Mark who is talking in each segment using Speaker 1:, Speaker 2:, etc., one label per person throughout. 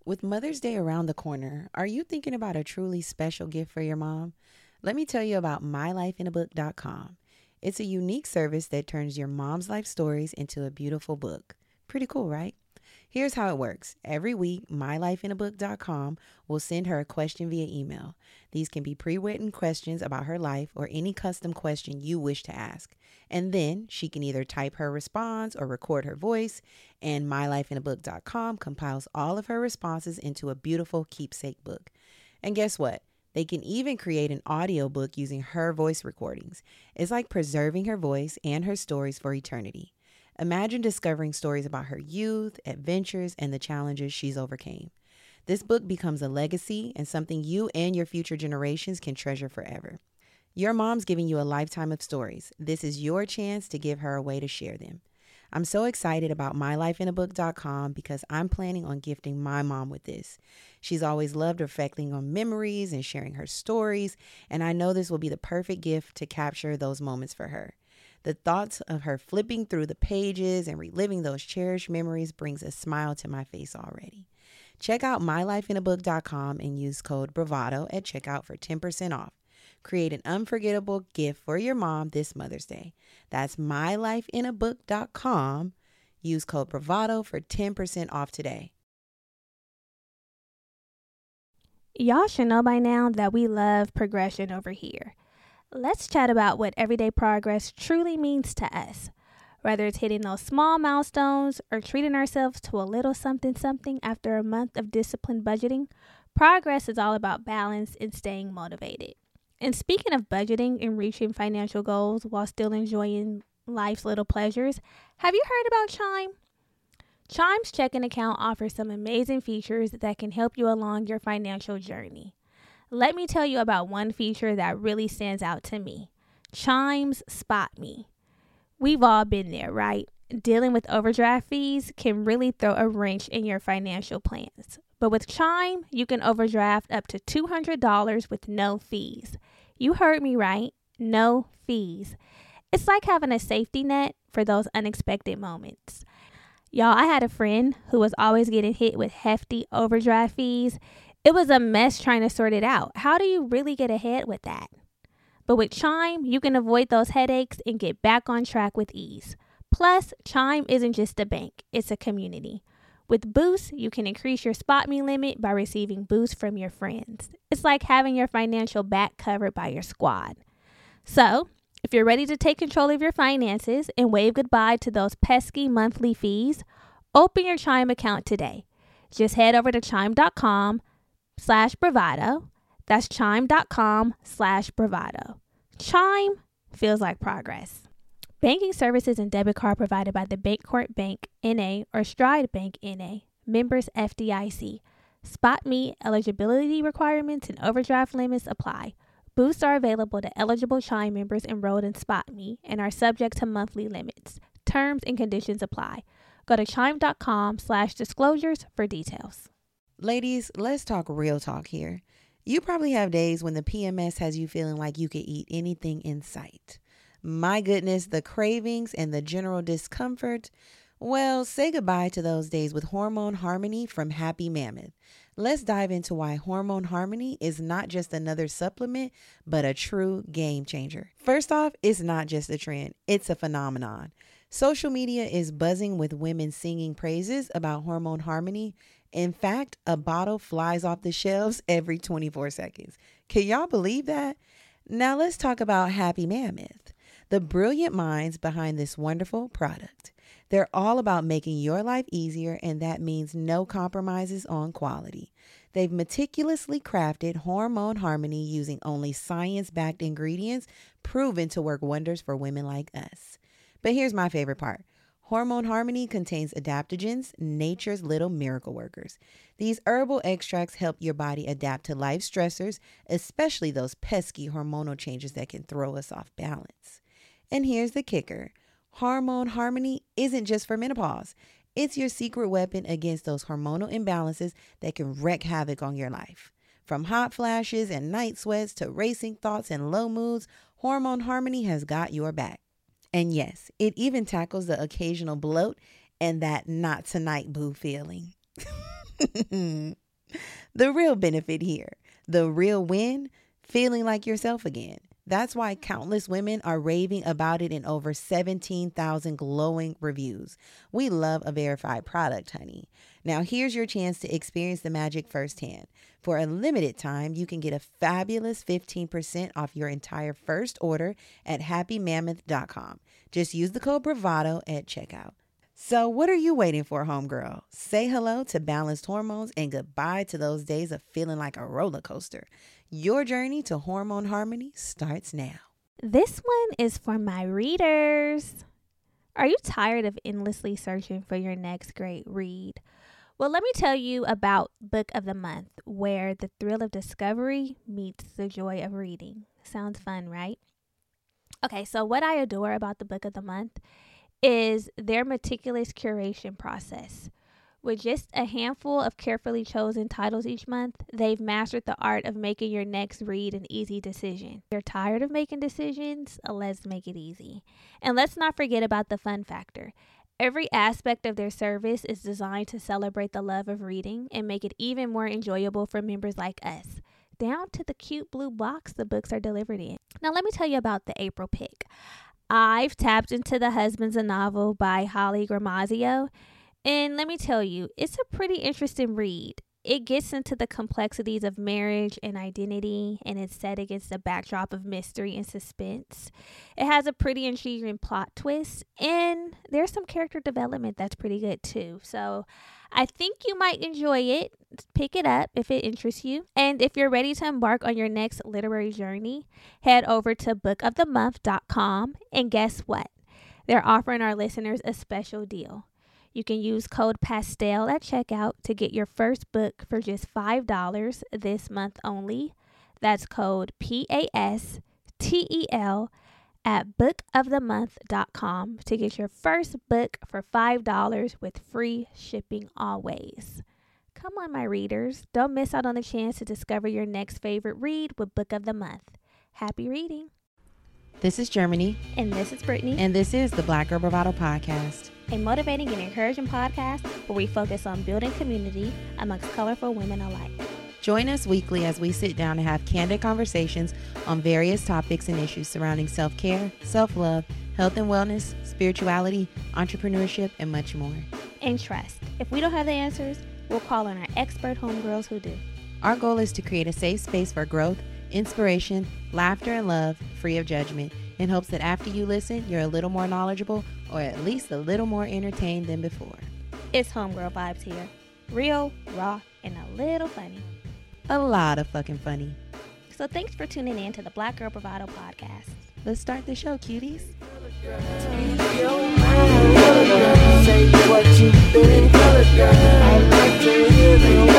Speaker 1: With Mother's Day around the corner, are you thinking about a truly special gift for your mom? Let me tell you about mylifeinabook.com. It's a unique service that turns your mom's life stories into a beautiful book. Pretty cool, right? Here's how it works. Every week, mylifeinabook.com will send her a question via email. These can be pre-written questions about her life or any custom question you wish to ask. And then she can either type her response or record her voice, and mylifeinabook.com compiles all of her responses into a beautiful keepsake book. And guess what? They can even create an audiobook using her voice recordings. It's like preserving her voice and her stories for eternity. Imagine discovering stories about her youth, adventures, and the challenges she's overcame. This book becomes a legacy and something you and your future generations can treasure forever. Your mom's giving you a lifetime of stories. This is your chance to give her a way to share them. I'm so excited about mylifeinabook.com because I'm planning on gifting my mom with this. She's always loved reflecting on memories and sharing her stories, and I know this will be the perfect gift to capture those moments for her. The thoughts of her flipping through the pages and reliving those cherished memories brings a smile to my face already. Check out mylifeinabook.com and use code BRAVADO at checkout for 10% off. Create an unforgettable gift for your mom this Mother's Day. That's mylifeinabook.com. Use code BRAVADO for 10% off today.
Speaker 2: Y'all should know by now that we love progression over here. Let's chat about what everyday progress truly means to us. Whether it's hitting those small milestones or treating ourselves to a little something something after a month of disciplined budgeting, progress is all about balance and staying motivated. And speaking of budgeting and reaching financial goals while still enjoying life's little pleasures, have you heard about Chime? Chime's checking account offers some amazing features that can help you along your financial journey. Let me tell you about one feature that really stands out to me. Chime's Spot Me. We've all been there, right? Dealing with overdraft fees can really throw a wrench in your financial plans. But with Chime, you can overdraft up to $200 with no fees. You heard me right, no fees. It's like having a safety net for those unexpected moments. Y'all, I had a friend who was always getting hit with hefty overdraft fees. It was a mess trying to sort it out. How do you really get ahead with that? But with Chime, you can avoid those headaches and get back on track with ease. Plus, Chime isn't just a bank, it's a community. With Boost, you can increase your Spot Me limit by receiving boosts from your friends. It's like having your financial back covered by your squad. So, if you're ready to take control of your finances and wave goodbye to those pesky monthly fees, open your Chime account today. Just head over to chime.com/bravado. That's chime.com/bravado. Chime feels like progress. Banking services and debit card provided by the Bancorp Bank, N.A. or Stride Bank, N.A., members FDIC. Spot Me eligibility requirements and overdraft limits apply. Boosts are available to eligible Chime members enrolled in Spot Me and are subject to monthly limits. Terms and conditions apply. Go to chime.com/disclosures for details.
Speaker 1: Ladies, let's talk real talk here. You probably have days when the PMS has you feeling like you could eat anything in sight. My goodness, the cravings and the general discomfort. Well, say goodbye to those days with Hormone Harmony from Happy Mammoth. Let's dive into why Hormone Harmony is not just another supplement, but a true game changer. First off, it's not just a trend, it's a phenomenon. Social media is buzzing with women singing praises about Hormone Harmony. In fact, a bottle flies off the shelves every 24 seconds. Can y'all believe that? Now let's talk about Happy Mammoth, the brilliant minds behind this wonderful product. They're all about making your life easier, and that means no compromises on quality. They've meticulously crafted Hormone Harmony using only science-backed ingredients proven to work wonders for women like us. But here's my favorite part. Hormone Harmony contains adaptogens, nature's little miracle workers. These herbal extracts help your body adapt to life stressors, especially those pesky hormonal changes that can throw us off balance. And here's the kicker. Hormone Harmony isn't just for menopause. It's your secret weapon against those hormonal imbalances that can wreak havoc on your life. From hot flashes and night sweats to racing thoughts and low moods, Hormone Harmony has got your back. And yes, it even tackles the occasional bloat and that not tonight boo feeling. The real benefit here, the real win, feeling like yourself again. That's why countless women are raving about it in over 17,000 glowing reviews. We love a verified product, honey. Now, here's your chance to experience the magic firsthand. For a limited time, you can get a fabulous 15% off your entire first order at happymammoth.com. Just use the code BRAVADO at checkout. So what are you waiting for, homegirl? Say hello to balanced hormones and goodbye to those days of feeling like a roller coaster. Your journey to hormone harmony starts now.
Speaker 2: This one is for my readers. Are you tired of endlessly searching for your next great read? Well, let me tell you about Book of the Month, where the thrill of discovery meets the joy of reading. Sounds fun, right? Okay, so what I adore about the Book of the Month is their meticulous curation process. With just a handful of carefully chosen titles each month, they've mastered the art of making your next read an easy decision. If you're tired of making decisions? Let's make it easy. And let's not forget about the fun factor. Every aspect of their service is designed to celebrate the love of reading and make it even more enjoyable for members like us, down to the cute blue box the books are delivered in. Now, let me tell you about the April pick. I've tapped into The Husband's a Novel by Holly Gramazio. And let me tell you, it's a pretty interesting read. It gets into the complexities of marriage and identity, and it's set against a backdrop of mystery and suspense. It has a pretty intriguing plot twist, and there's some character development that's pretty good too. So I think you might enjoy it. Pick it up if it interests you. And if you're ready to embark on your next literary journey, head over to bookofthemonth.com, and guess what? They're offering our listeners a special deal. You can use code PASTEL at checkout to get your first book for just $5 this month only. That's code PASTEL at bookofthemonth.com to get your first book for $5 with free shipping always. Come on, my readers. Don't miss out on the chance to discover your next favorite read with Book of the Month. Happy reading.
Speaker 1: This is Germany.
Speaker 2: And this is Brittany.
Speaker 1: And this is the Black Girl Bravado Podcast.
Speaker 2: A motivating and encouraging podcast where we focus on building community amongst colorful women alike.
Speaker 1: Join us weekly as we sit down and have candid conversations on various topics and issues surrounding self-care, self-love, health and wellness, spirituality, entrepreneurship, and much more.
Speaker 2: And trust, if we don't have the answers, we'll call on our expert homegirls who do.
Speaker 1: Our goal is to create a safe space for growth, inspiration, laughter, and love, free of judgment, in hopes that after you listen, you're a little more knowledgeable or at least a little more entertained than before.
Speaker 2: It's homegirl vibes here. Real, raw, and a little funny.
Speaker 1: A lot of fucking funny.
Speaker 2: So thanks for tuning in to the Black Girl Bravado Podcast.
Speaker 1: Let's start the show, cuties.
Speaker 3: Say what you think. I like to hear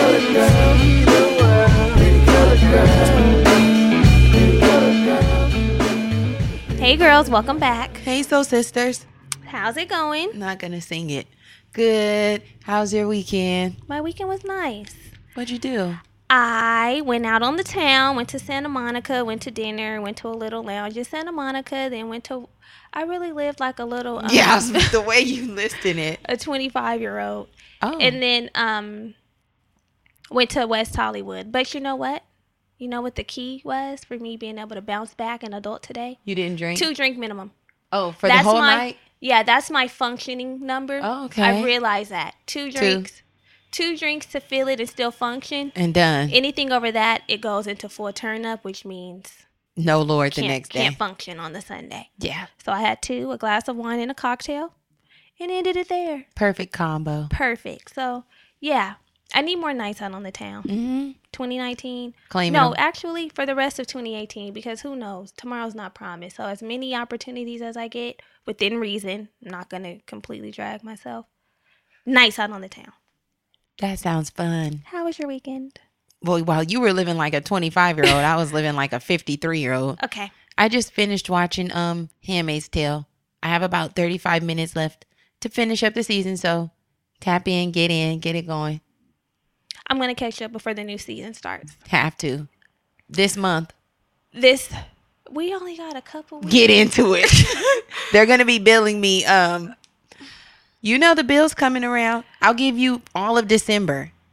Speaker 2: Hey girls, welcome back.
Speaker 1: Hey, soul sisters.
Speaker 2: How's it going?
Speaker 1: Not gonna sing it. Good. How's your weekend?
Speaker 2: My weekend was nice.
Speaker 1: What'd you do?
Speaker 2: I went out on the town, went to Santa Monica, went to dinner, went to a little lounge in Santa Monica, then I really lived like a little...
Speaker 1: yeah, the way you listed it.
Speaker 2: A 25-year-old.
Speaker 1: Oh.
Speaker 2: And then went to West Hollywood. But you know what? You know what the key was for me being able to bounce back an adult today?
Speaker 1: You didn't drink?
Speaker 2: 2 drink minimum.
Speaker 1: Oh, for the whole night?
Speaker 2: Yeah, that's my functioning number.
Speaker 1: Oh, okay.
Speaker 2: I realized that. 2 drinks. 2 drinks to feel it and still function.
Speaker 1: And done.
Speaker 2: Anything over that, it goes into full turn up, which means...
Speaker 1: No Lord the next day.
Speaker 2: Can't function on the Sunday.
Speaker 1: Yeah.
Speaker 2: So I had 2, a glass of wine and a cocktail, and ended it there.
Speaker 1: Perfect combo.
Speaker 2: Perfect. So, yeah. I need more nights out on the town.
Speaker 1: Mm-hmm.
Speaker 2: 2019.
Speaker 1: Claiming
Speaker 2: No,
Speaker 1: them.
Speaker 2: actually, for the rest of 2018, because who knows? Tomorrow's not promised. So as many opportunities as I get, within reason, I'm not going to completely drag myself. Nights out on the town.
Speaker 1: That sounds fun.
Speaker 2: How was your weekend?
Speaker 1: Well, while you were living like a 25-year-old, I was living like a 53-year-old.
Speaker 2: Okay.
Speaker 1: I just finished watching Handmaid's Tale. I have about 35 minutes left to finish up the season, so tap in, get it going.
Speaker 2: I'm going to catch up before the new season starts.
Speaker 1: Have to. This month.
Speaker 2: We only got a couple weeks.
Speaker 1: Get into it. They're going to be billing me. You know the bill's coming around. I'll give you all of December.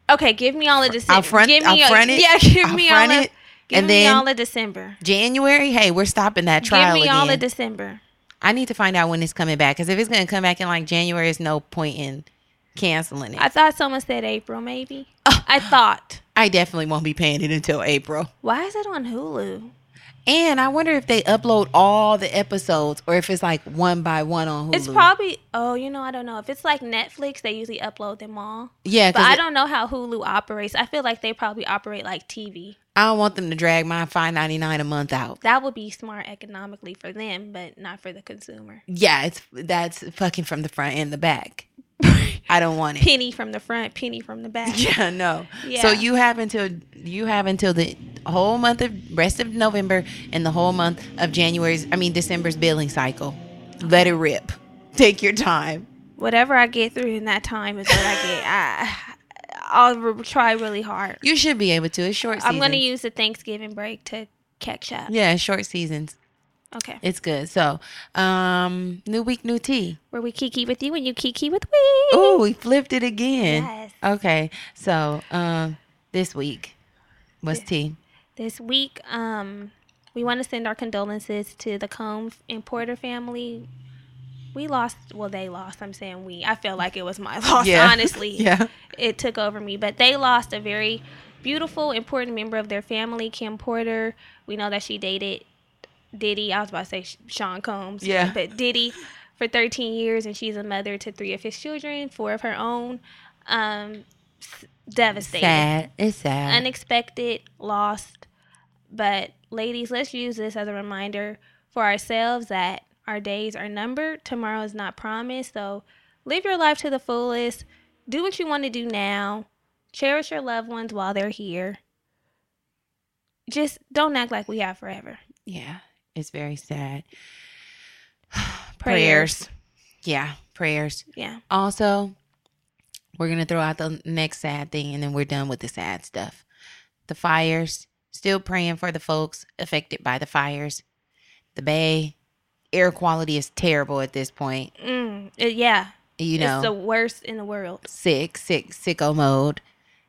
Speaker 2: Okay, give me all of December.
Speaker 1: I'll front it.
Speaker 2: Yeah, give me all of.
Speaker 1: it.
Speaker 2: Give
Speaker 1: And
Speaker 2: me
Speaker 1: then
Speaker 2: all of December.
Speaker 1: January, hey, we're stopping that trial
Speaker 2: Give me
Speaker 1: again.
Speaker 2: all of December.
Speaker 1: I need to find out when it's coming back, because if it's going to come back in like January, there's no point in canceling it.
Speaker 2: I thought someone said April, maybe. I thought.
Speaker 1: I definitely won't be paying it until April.
Speaker 2: Why is it on Hulu?
Speaker 1: And I wonder if they upload all the episodes or if it's like one by one on Hulu.
Speaker 2: It's probably, I don't know. If it's like Netflix, they usually upload them all.
Speaker 1: Yeah,
Speaker 2: but I don't know how Hulu operates. I feel like they probably operate like TV.
Speaker 1: I don't want them to drag my $5.99 a month out.
Speaker 2: That would be smart economically for them, but not for the consumer.
Speaker 1: Yeah, that's fucking from the front and the back. I don't want it.
Speaker 2: Penny from the front, penny from the back.
Speaker 1: Yeah, no.
Speaker 2: Yeah.
Speaker 1: So you have until the whole month of rest of November and the whole month of December's billing cycle. Let it rip. Take your time.
Speaker 2: Whatever I get through in that time is what I get. I'll try really hard.
Speaker 1: You should be able to. It's short seasons.
Speaker 2: I'm going to use the Thanksgiving break to catch up.
Speaker 1: Yeah, short seasons.
Speaker 2: Okay.
Speaker 1: It's good. So, new week, new tea.
Speaker 2: Where we kiki with you and you kiki with we.
Speaker 1: Oh, we flipped it again.
Speaker 2: Yes.
Speaker 1: Okay. So, this week, what's tea?
Speaker 2: This week, we want to send our condolences to the Combs and Porter family. They lost. I'm saying we. I feel like it was my loss, honestly.
Speaker 1: Yeah.
Speaker 2: It took over me. But they lost a very beautiful, important member of their family, Kim Porter. We know that she dated Diddy. I was about to say Sean Combs.
Speaker 1: Yeah.
Speaker 2: But Diddy for 13 years, and she's a mother to 3 of his children, 4 of her own. Devastating.
Speaker 1: Sad. It's sad.
Speaker 2: Unexpected, lost. But ladies, let's use this as a reminder for ourselves that our days are numbered. Tomorrow is not promised. So live your life to the fullest. Do what you want to do now. Cherish your loved ones while they're here. Just don't act like we have forever.
Speaker 1: Yeah. It's very sad.
Speaker 2: Prayers.
Speaker 1: Yeah. Prayers.
Speaker 2: Yeah.
Speaker 1: Also, we're going to throw out the next sad thing and then we're done with the sad stuff. The fires. Still praying for the folks affected by the fires. The Bay. Air quality is terrible at this point.
Speaker 2: Yeah.
Speaker 1: It's
Speaker 2: the worst in the world.
Speaker 1: Sicko mode.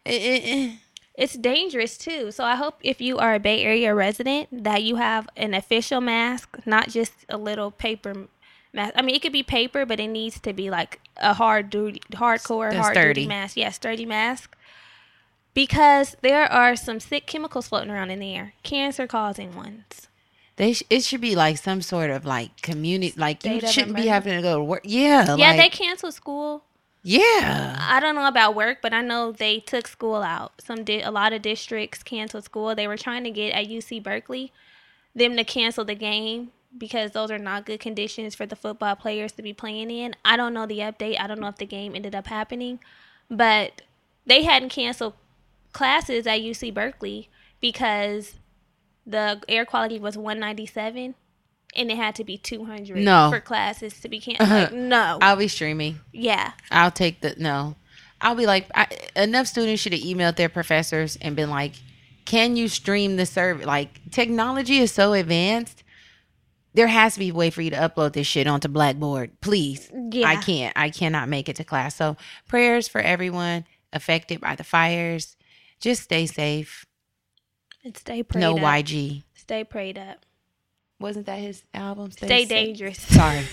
Speaker 2: It's dangerous too. So I hope if you are a Bay Area resident that you have an official mask, not just a little paper mask. I mean, it could be paper, but it needs to be like a hard duty mask. Yeah, sturdy mask. Because there are some sick chemicals floating around in the air, cancer-causing ones.
Speaker 1: It should be like some sort of like community, like you shouldn't be
Speaker 2: emergency.
Speaker 1: having to go to work. Yeah.
Speaker 2: Yeah, they canceled school.
Speaker 1: Yeah.
Speaker 2: I don't know about work, but I know they took school out. A lot of districts canceled school. They were trying to get at UC Berkeley them to cancel the game because those are not good conditions for the football players to be playing in. I don't know the update. I don't know if the game ended up happening, but they hadn't canceled classes at UC Berkeley because the air quality was 197 and it had to be 200 for classes to be canceled. Like, no.
Speaker 1: I'll be streaming.
Speaker 2: Yeah.
Speaker 1: I'll take I'll be like, enough students should have emailed their professors and been like, can you stream the service? Like, technology is so advanced. There has to be a way for you to upload this shit onto Blackboard. Please.
Speaker 2: Yeah.
Speaker 1: I cannot make it to class. So prayers for everyone affected by the fires. Just stay safe.
Speaker 2: And stay prayed up.
Speaker 1: No YG.
Speaker 2: Stay prayed up.
Speaker 1: Wasn't that his album?
Speaker 2: Stay dangerous.
Speaker 1: Sorry.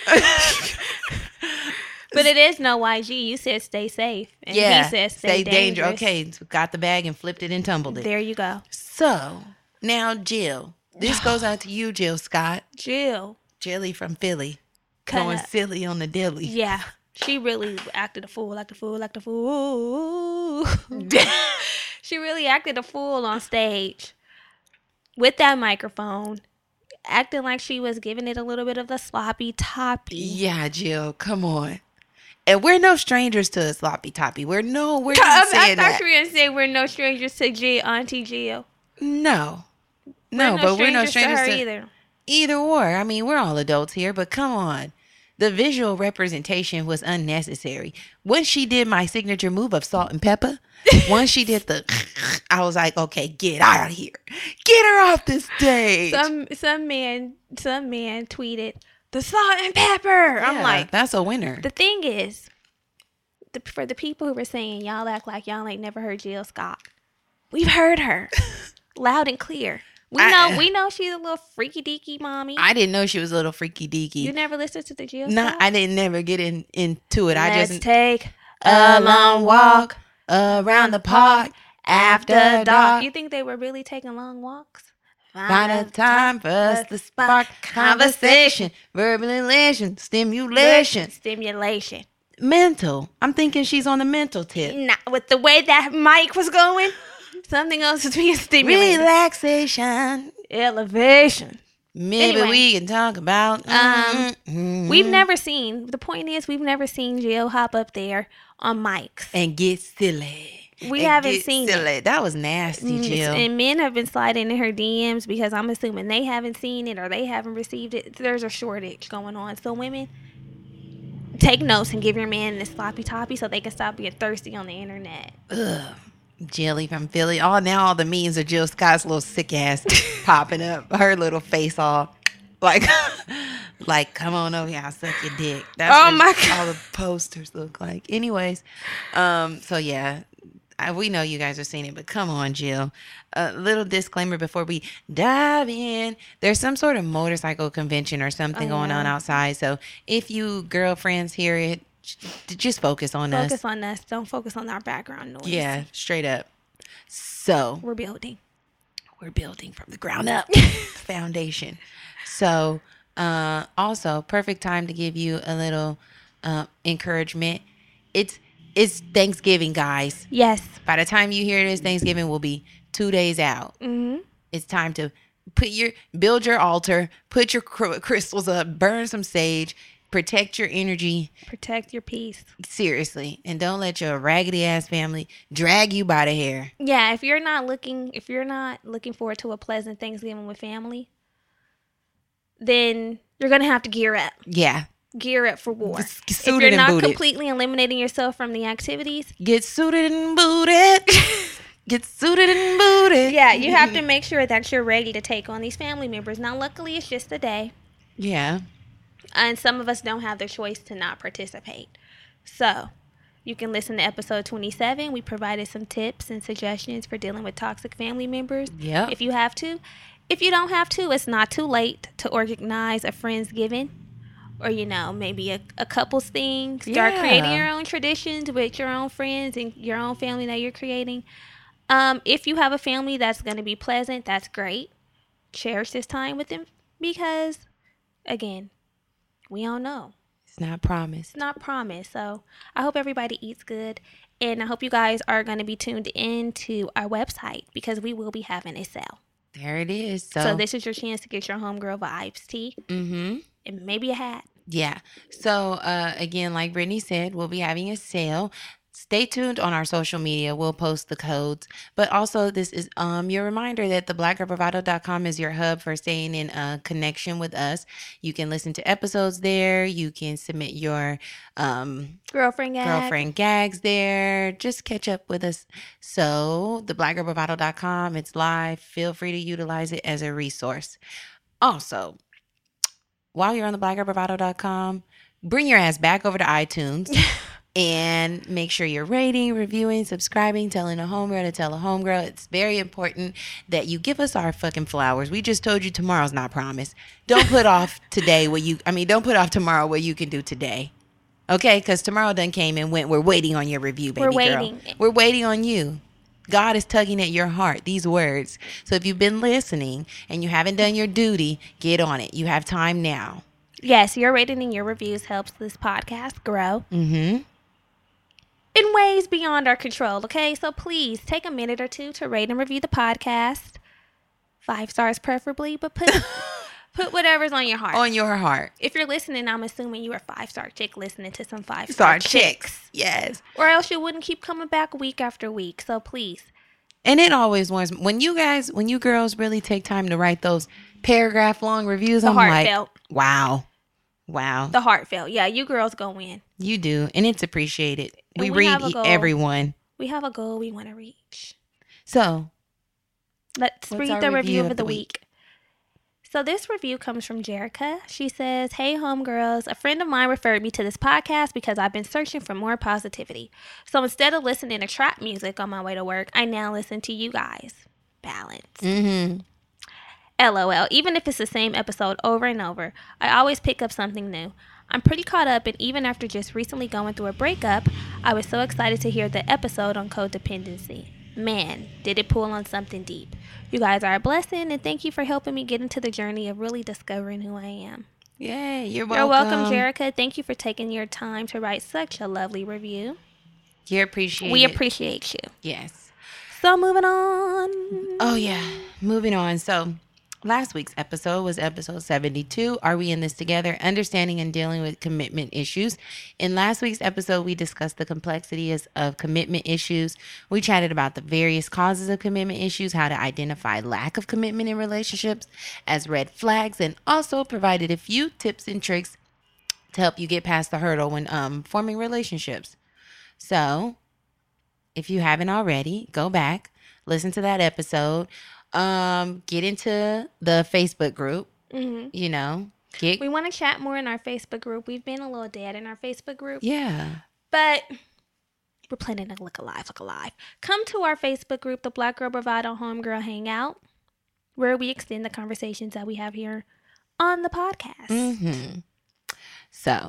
Speaker 2: But it is no YG. You said stay safe. And he said stay dangerous.
Speaker 1: Okay, so got the bag and flipped it and tumbled it.
Speaker 2: There you go.
Speaker 1: So, now Jill. This goes out to you, Jill Scott.
Speaker 2: Jill.
Speaker 1: Jilly from Philly.
Speaker 2: Cut
Speaker 1: Going
Speaker 2: up.
Speaker 1: silly on the dilly.
Speaker 2: Yeah. She really acted a fool, like the fool. She really acted a fool on stage with that microphone, acting like she was giving it a little bit of the sloppy toppy.
Speaker 1: Yeah, Jill, come on. And we're no strangers to a sloppy toppy. We're not saying
Speaker 2: I
Speaker 1: that.
Speaker 2: thought you were going to say we're no strangers to Jill, Auntie Jill.
Speaker 1: No,
Speaker 2: We're no strangers
Speaker 1: to
Speaker 2: her either.
Speaker 1: Either or. I mean, we're all adults here, but come on. The visual representation was unnecessary. Once she did my signature move of salt and pepper, once she did I was like, okay, get out of here. Get her off the stage.
Speaker 2: Some man tweeted, the salt and pepper. I'm like,
Speaker 1: that's a winner.
Speaker 2: the thing is, for the people who were saying y'all act like y'all ain't never heard Jill Scott, we've heard her loud and clear. We know she's a little freaky deaky mommy.
Speaker 1: I didn't know she was a little freaky deaky.
Speaker 2: You never listened to the Jill
Speaker 1: No,
Speaker 2: Scott?
Speaker 1: I didn't never get into it. I
Speaker 2: Let's
Speaker 1: just
Speaker 2: take
Speaker 1: a long walk around the park after dark.
Speaker 2: You think they were really taking long walks?
Speaker 1: Find a time for us to spark conversation, verbal elation, stimulation,
Speaker 2: Stimulation.
Speaker 1: mental. I'm thinking she's on the mental tip.
Speaker 2: Not with the way that mic was going. Something else is being stimulated.
Speaker 1: Relaxation.
Speaker 2: Elevation.
Speaker 1: Maybe
Speaker 2: Anyway.
Speaker 1: we can talk about.
Speaker 2: We've never seen. The point is, we've never seen Jill hop up there on mics.
Speaker 1: and get silly.
Speaker 2: We
Speaker 1: And
Speaker 2: haven't
Speaker 1: get
Speaker 2: seen it.
Speaker 1: silly. That was nasty, Jill.
Speaker 2: And men have been sliding in her DMs because I'm assuming they haven't seen it or they haven't received it. There's a shortage going on. So women, take notes and give your man this sloppy toppy so they can stop being thirsty on the internet.
Speaker 1: Ugh. Jilly from Philly. Now all the memes of Jill Scott's little sick ass popping up. Her little face all like, like, come on over here, I'll suck your dick. That's
Speaker 2: Oh
Speaker 1: what
Speaker 2: my God.
Speaker 1: all the posters look like. Anyways, so yeah, we know you guys are seeing it, but come on, Jill. A little disclaimer before we dive in. There's some sort of motorcycle convention or something going on outside. So if you girlfriends hear it, just focus on us.
Speaker 2: Focus on us. Don't focus on our background noise.
Speaker 1: Yeah, straight up. So
Speaker 2: We're building.
Speaker 1: we're building from the ground up foundation. So also perfect time to give you a little encouragement. It's Thanksgiving, guys.
Speaker 2: Yes.
Speaker 1: By the time you hear this, Thanksgiving will be 2 days out.
Speaker 2: Mm-hmm.
Speaker 1: It's time to build your altar, put your crystals up, burn some sage, protect your energy.
Speaker 2: Protect your peace.
Speaker 1: Seriously, and don't let your raggedy ass family drag you by the hair.
Speaker 2: Yeah, if you're not looking forward to a pleasant Thanksgiving with family, then you're gonna have to gear up.
Speaker 1: Yeah.
Speaker 2: Gear up for war.
Speaker 1: Get
Speaker 2: If
Speaker 1: suited
Speaker 2: you're
Speaker 1: and
Speaker 2: not
Speaker 1: booted.
Speaker 2: completely eliminating yourself from the activities,
Speaker 1: Get suited and booted. Get suited and booted.
Speaker 2: yeah, you have to make sure that you're ready to take on these family members. Now, luckily, it's just a day,
Speaker 1: Yeah.
Speaker 2: and some of us don't have the choice to not participate. So, you can listen to episode 27. We provided some tips and suggestions for dealing with toxic family members.
Speaker 1: Yep.
Speaker 2: If you have to. If you don't have to, it's not too late to organize a Friendsgiving or, maybe a couple's thing. Start creating your own traditions with your own friends and your own family that you're creating. If you have a family that's going to be pleasant, that's great. Cherish this time with them because, again, we all know.
Speaker 1: It's not promised.
Speaker 2: It's not promised. So I hope everybody eats good. And I hope you guys are going to be tuned in to our website because we will be having a sale.
Speaker 1: There it is.
Speaker 2: So this is your chance to get your homegirl vibes tea
Speaker 1: Mm-hmm.
Speaker 2: and maybe a hat.
Speaker 1: Yeah. So again, like Brittany said, we'll be having a sale. Stay tuned on our social media. We'll post the codes. But also, this is your reminder that theblackgirlbravado.com is your hub for staying in connection with us. You can listen to episodes there. You can submit your
Speaker 2: Girlfriend
Speaker 1: gags there. Just catch up with us. So, theblackgirlbravado.com, it's live. Feel free to utilize it as a resource. Also, while you're on theblackgirlbravado.com, bring your ass back over to iTunes. And make sure you're rating, reviewing, subscribing, telling a homegirl to tell a homegirl. It's very important that you give us our fucking flowers. We just told you tomorrow's not promised. Don't put off don't put off tomorrow what you can do today. Okay? Because tomorrow done came and went. We're waiting on your review, baby girl. We're waiting on you. God is tugging at your heart, these words. So if you've been listening and you haven't done your duty, get on it. You have time now.
Speaker 2: Yes, your rating and your reviews helps this podcast grow.
Speaker 1: Mm-hmm.
Speaker 2: In ways beyond our control, okay? So please take a minute or two to rate and review the podcast. 5 stars preferably, but put whatever's on your heart.
Speaker 1: On your heart.
Speaker 2: If you're listening, I'm assuming you're a 5-star chick listening to some 5-star
Speaker 1: Star
Speaker 2: chicks.
Speaker 1: chicks. Yes.
Speaker 2: Or else you wouldn't keep coming back week after week. So please.
Speaker 1: And it always was when you girls really take time to write those paragraph long reviews.
Speaker 2: The
Speaker 1: I'm
Speaker 2: heartfelt.
Speaker 1: like, wow.
Speaker 2: The heartfelt. Yeah, you girls go in.
Speaker 1: You do. And it's appreciated.
Speaker 2: And
Speaker 1: we
Speaker 2: we
Speaker 1: read
Speaker 2: have a goal.
Speaker 1: everyone.
Speaker 2: We have a goal we want to reach.
Speaker 1: So
Speaker 2: Let's
Speaker 1: what's
Speaker 2: read
Speaker 1: our
Speaker 2: the review of the week. So this review comes from Jerica. She says, "Hey homegirls, a friend of mine referred me to this podcast because I've been searching for more positivity. So instead of listening to trap music on my way to work, I now listen to you guys. Balance.
Speaker 1: Mm-hmm.
Speaker 2: LOL. Even if it's the same episode over and over, I always pick up something new. I'm pretty caught up, and even after just recently going through a breakup, I was so excited to hear the episode on codependency. Man, did it pull on something deep. You guys are a blessing, and thank you for helping me get into the journey of really discovering who I am."
Speaker 1: Yay, you're
Speaker 2: You're
Speaker 1: welcome.
Speaker 2: welcome, Jerica. Thank you for taking your time to write such a lovely review.
Speaker 1: We appreciate
Speaker 2: We
Speaker 1: it.
Speaker 2: appreciate you.
Speaker 1: Yes.
Speaker 2: So moving on.
Speaker 1: Oh, yeah. Moving on. So, last week's episode was episode 72. Are we in this together? Understanding and dealing with commitment issues. In last week's episode, we discussed the complexities of commitment issues. We chatted about the various causes of commitment issues, how to identify lack of commitment in relationships as red flags, and also provided a few tips and tricks to help you get past the hurdle when forming relationships. So, if you haven't already, go back, listen to that episode. Get into the Facebook group.
Speaker 2: Mm-hmm.
Speaker 1: You know,
Speaker 2: We want to chat more in our Facebook group. We've been a little dead in our Facebook group.
Speaker 1: Yeah.
Speaker 2: But we're planning to look alive. Come to our Facebook group, the Black Girl Bravado Homegirl Hangout, where we extend the conversations that we have here on the podcast.
Speaker 1: Mm-hmm. So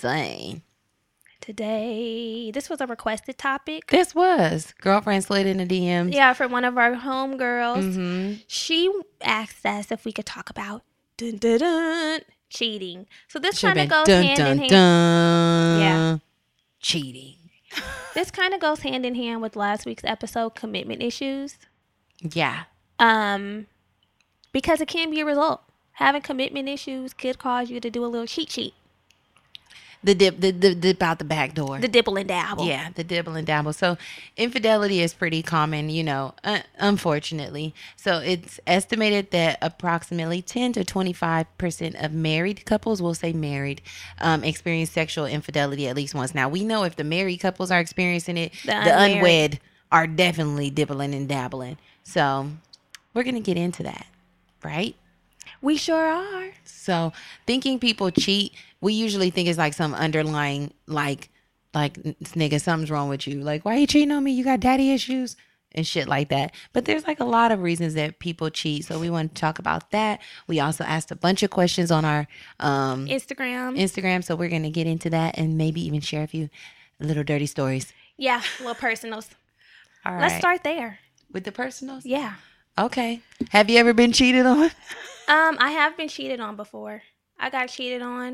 Speaker 2: Today, this was a requested topic.
Speaker 1: this was girlfriend slid in the DMs.
Speaker 2: Yeah, for one of our homegirls.
Speaker 1: Mm-hmm.
Speaker 2: She asked us if we could talk about cheating. So this
Speaker 1: Should've
Speaker 2: kind of
Speaker 1: been
Speaker 2: goes hand in hand.
Speaker 1: Yeah. Cheating.
Speaker 2: This kind of goes hand in hand with last week's episode, commitment issues.
Speaker 1: Yeah.
Speaker 2: Because it can be a result. Having commitment issues could cause you to do a little cheat sheet.
Speaker 1: The dip out the back door.
Speaker 2: The dibble and dabble.
Speaker 1: Yeah, the dibble and dabble. So infidelity is pretty common, unfortunately. So it's estimated that approximately 10 to 25% of married couples, we'll say married, experience sexual infidelity at least once. Now, we know if the married couples are experiencing it, the unwed are definitely dibbling and dabbling. So we're going to get into that, right?
Speaker 2: We sure are.
Speaker 1: So thinking people cheat, we usually think it's like some underlying, like nigga, something's wrong with you. Like, why are you cheating on me? You got daddy issues and shit like that. But there's like a lot of reasons that people cheat. So we want to talk about that. We also asked a bunch of questions on our Instagram. So we're going to get into that and maybe even share a few little dirty stories.
Speaker 2: Yeah, little personals.
Speaker 1: All right.
Speaker 2: Let's start there.
Speaker 1: With the personals?
Speaker 2: Yeah.
Speaker 1: Okay. Have you ever been cheated on?
Speaker 2: I have been cheated on before. I got cheated on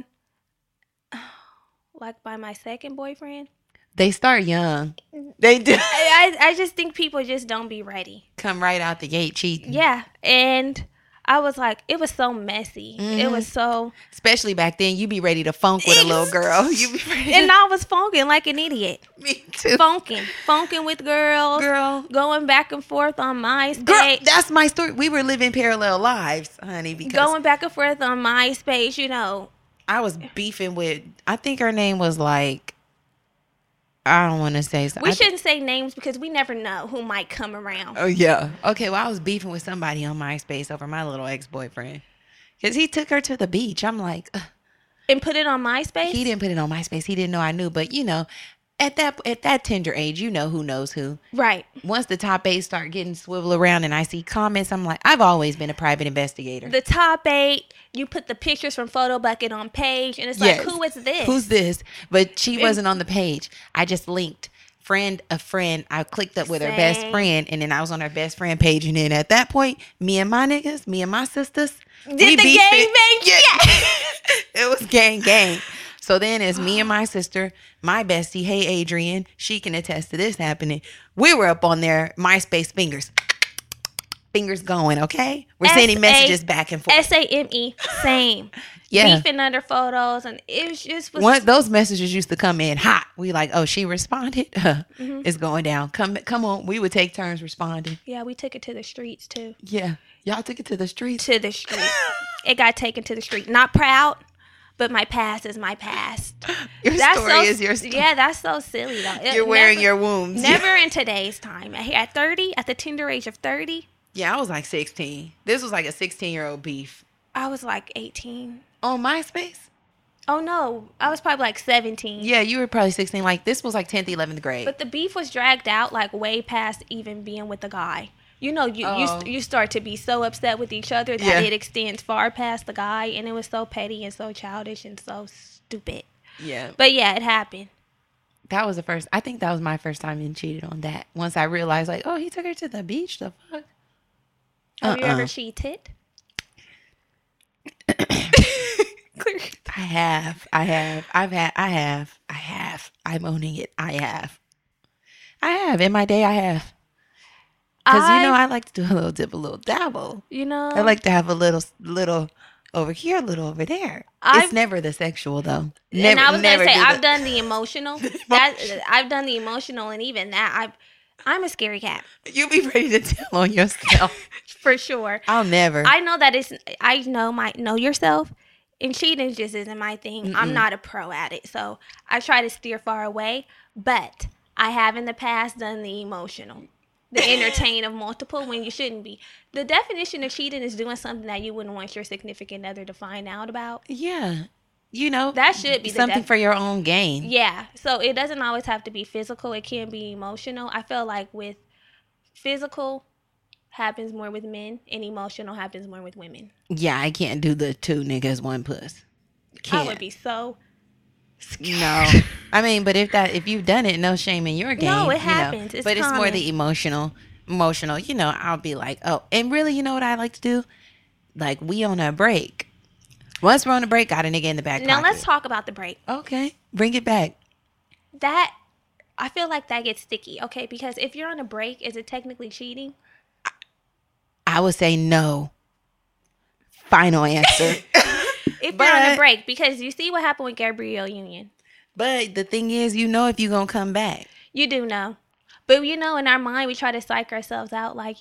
Speaker 2: like by my second boyfriend.
Speaker 1: They start young. They do.
Speaker 2: I just think people just don't be ready.
Speaker 1: Come right out the gate cheating.
Speaker 2: Yeah. And I was like, it was so messy.
Speaker 1: Mm-hmm.
Speaker 2: It was so...
Speaker 1: Especially back then, you be ready to funk with a little girl. You be ready
Speaker 2: And I was funking like an idiot.
Speaker 1: Me too.
Speaker 2: Funking with girls.
Speaker 1: Girl.
Speaker 2: Going back and forth on MySpace.
Speaker 1: Girl, that's my story. We were living parallel lives, honey, because
Speaker 2: Going back and forth on MySpace,
Speaker 1: I was beefing with, I think her name was like, I don't want to say.
Speaker 2: We shouldn't say names because we never know who might come around.
Speaker 1: Oh, yeah. Okay, well, I was beefing with somebody on MySpace over my little ex-boyfriend. Because he took her to the beach. I'm like...
Speaker 2: And put it on MySpace?
Speaker 1: He didn't put it on MySpace. He didn't know I knew. But, at that tender age, who knows who.
Speaker 2: Right.
Speaker 1: Once the top 8 start getting swivel around and I see comments, I'm like, I've always been a private investigator.
Speaker 2: The top 8, you put the pictures from Photo Bucket on page, and it's like, who is this?
Speaker 1: Who's this? But she wasn't on the page. I just linked friend of friend. I clicked up with her best friend, and then I was on her best friend page. And then at that point, me and my niggas, me and my sisters,
Speaker 2: did the gang bang? Yeah.
Speaker 1: It was gang. So then it's me and my sister, my bestie, hey, Adrian, she can attest to this happening. We were up on their MySpace fingers going, okay? We're sending messages back and forth.
Speaker 2: SAME, same.
Speaker 1: Yeah.
Speaker 2: Beefing under photos, and it was just...
Speaker 1: Those messages used to come in hot. We like, oh, she responded? It's going down. Come on. We would take turns responding.
Speaker 2: Yeah, we took it to the streets, too.
Speaker 1: Yeah. Y'all took it to the streets?
Speaker 2: To the street. It got taken to the street. Not proud. But my past is my past.
Speaker 1: Your story is your story.
Speaker 2: Yeah, that's so silly, though.
Speaker 1: You're wearing your wounds.
Speaker 2: Never in today's time. At 30, at the tender age of 30.
Speaker 1: Yeah, I was like 16. This was like a 16-year-old beef.
Speaker 2: I was like 18.
Speaker 1: On MySpace?
Speaker 2: Oh no, I was probably like 17.
Speaker 1: Yeah, you were probably 16. Like, this was like 10th, 11th grade.
Speaker 2: But the beef was dragged out like way past even being with the guy. You know, you start to be so upset with each other that it extends far past the guy, and it was so petty and so childish and so stupid.
Speaker 1: Yeah.
Speaker 2: But yeah, it happened.
Speaker 1: That was the first. I think that was my first time being cheated on. That once I realized, like, oh, he took her to the beach. The fuck.
Speaker 2: Have you ever cheated?
Speaker 1: I have. I'm owning it. I have. In my day, I have. Because, I like to do a little dip, a little dabble. I like to have a little over here, a little over there. It's never the sexual, though. Never,
Speaker 2: and I was going to say, I've
Speaker 1: that.
Speaker 2: done the emotional. I've done the emotional, and even that, I'm a scary cat.
Speaker 1: You be ready to tell on yourself.
Speaker 2: For sure.
Speaker 1: I'll never.
Speaker 2: I know that I know yourself. And cheating just isn't my thing. I'm not a pro at it. So I try to steer far away. But I have in the past done the emotional. The entertain of multiple when you shouldn't be. The definition of cheating is doing something that you wouldn't want your significant other to find out about.
Speaker 1: Yeah.
Speaker 2: That should be
Speaker 1: something for your own gain.
Speaker 2: Yeah. So it doesn't always have to be physical. It can be emotional. I feel like with physical happens more with men and emotional happens more with women.
Speaker 1: Yeah, I can't do the 2 niggas, 1 puss. Can't.
Speaker 2: I would be so scared.
Speaker 1: No. I mean, but if you've done it, no shame in your game.
Speaker 2: No, it happens. It's
Speaker 1: but
Speaker 2: common.
Speaker 1: It's more the emotional. I'll be like, oh, and really, you know what I like to do? Like, we on a break. Once we're on a break, got a nigga in the back
Speaker 2: Now,
Speaker 1: pocket.
Speaker 2: let's talk about the break.
Speaker 1: Okay. Bring it back.
Speaker 2: I feel like that gets sticky, okay? Because if you're on a break, is it technically cheating?
Speaker 1: I would say no. Final answer.
Speaker 2: If you're on a break, because you see what happened with Gabrielle Union.
Speaker 1: But the thing is, if you're going to come back.
Speaker 2: You do know. But, in our mind, we try to psych ourselves out like,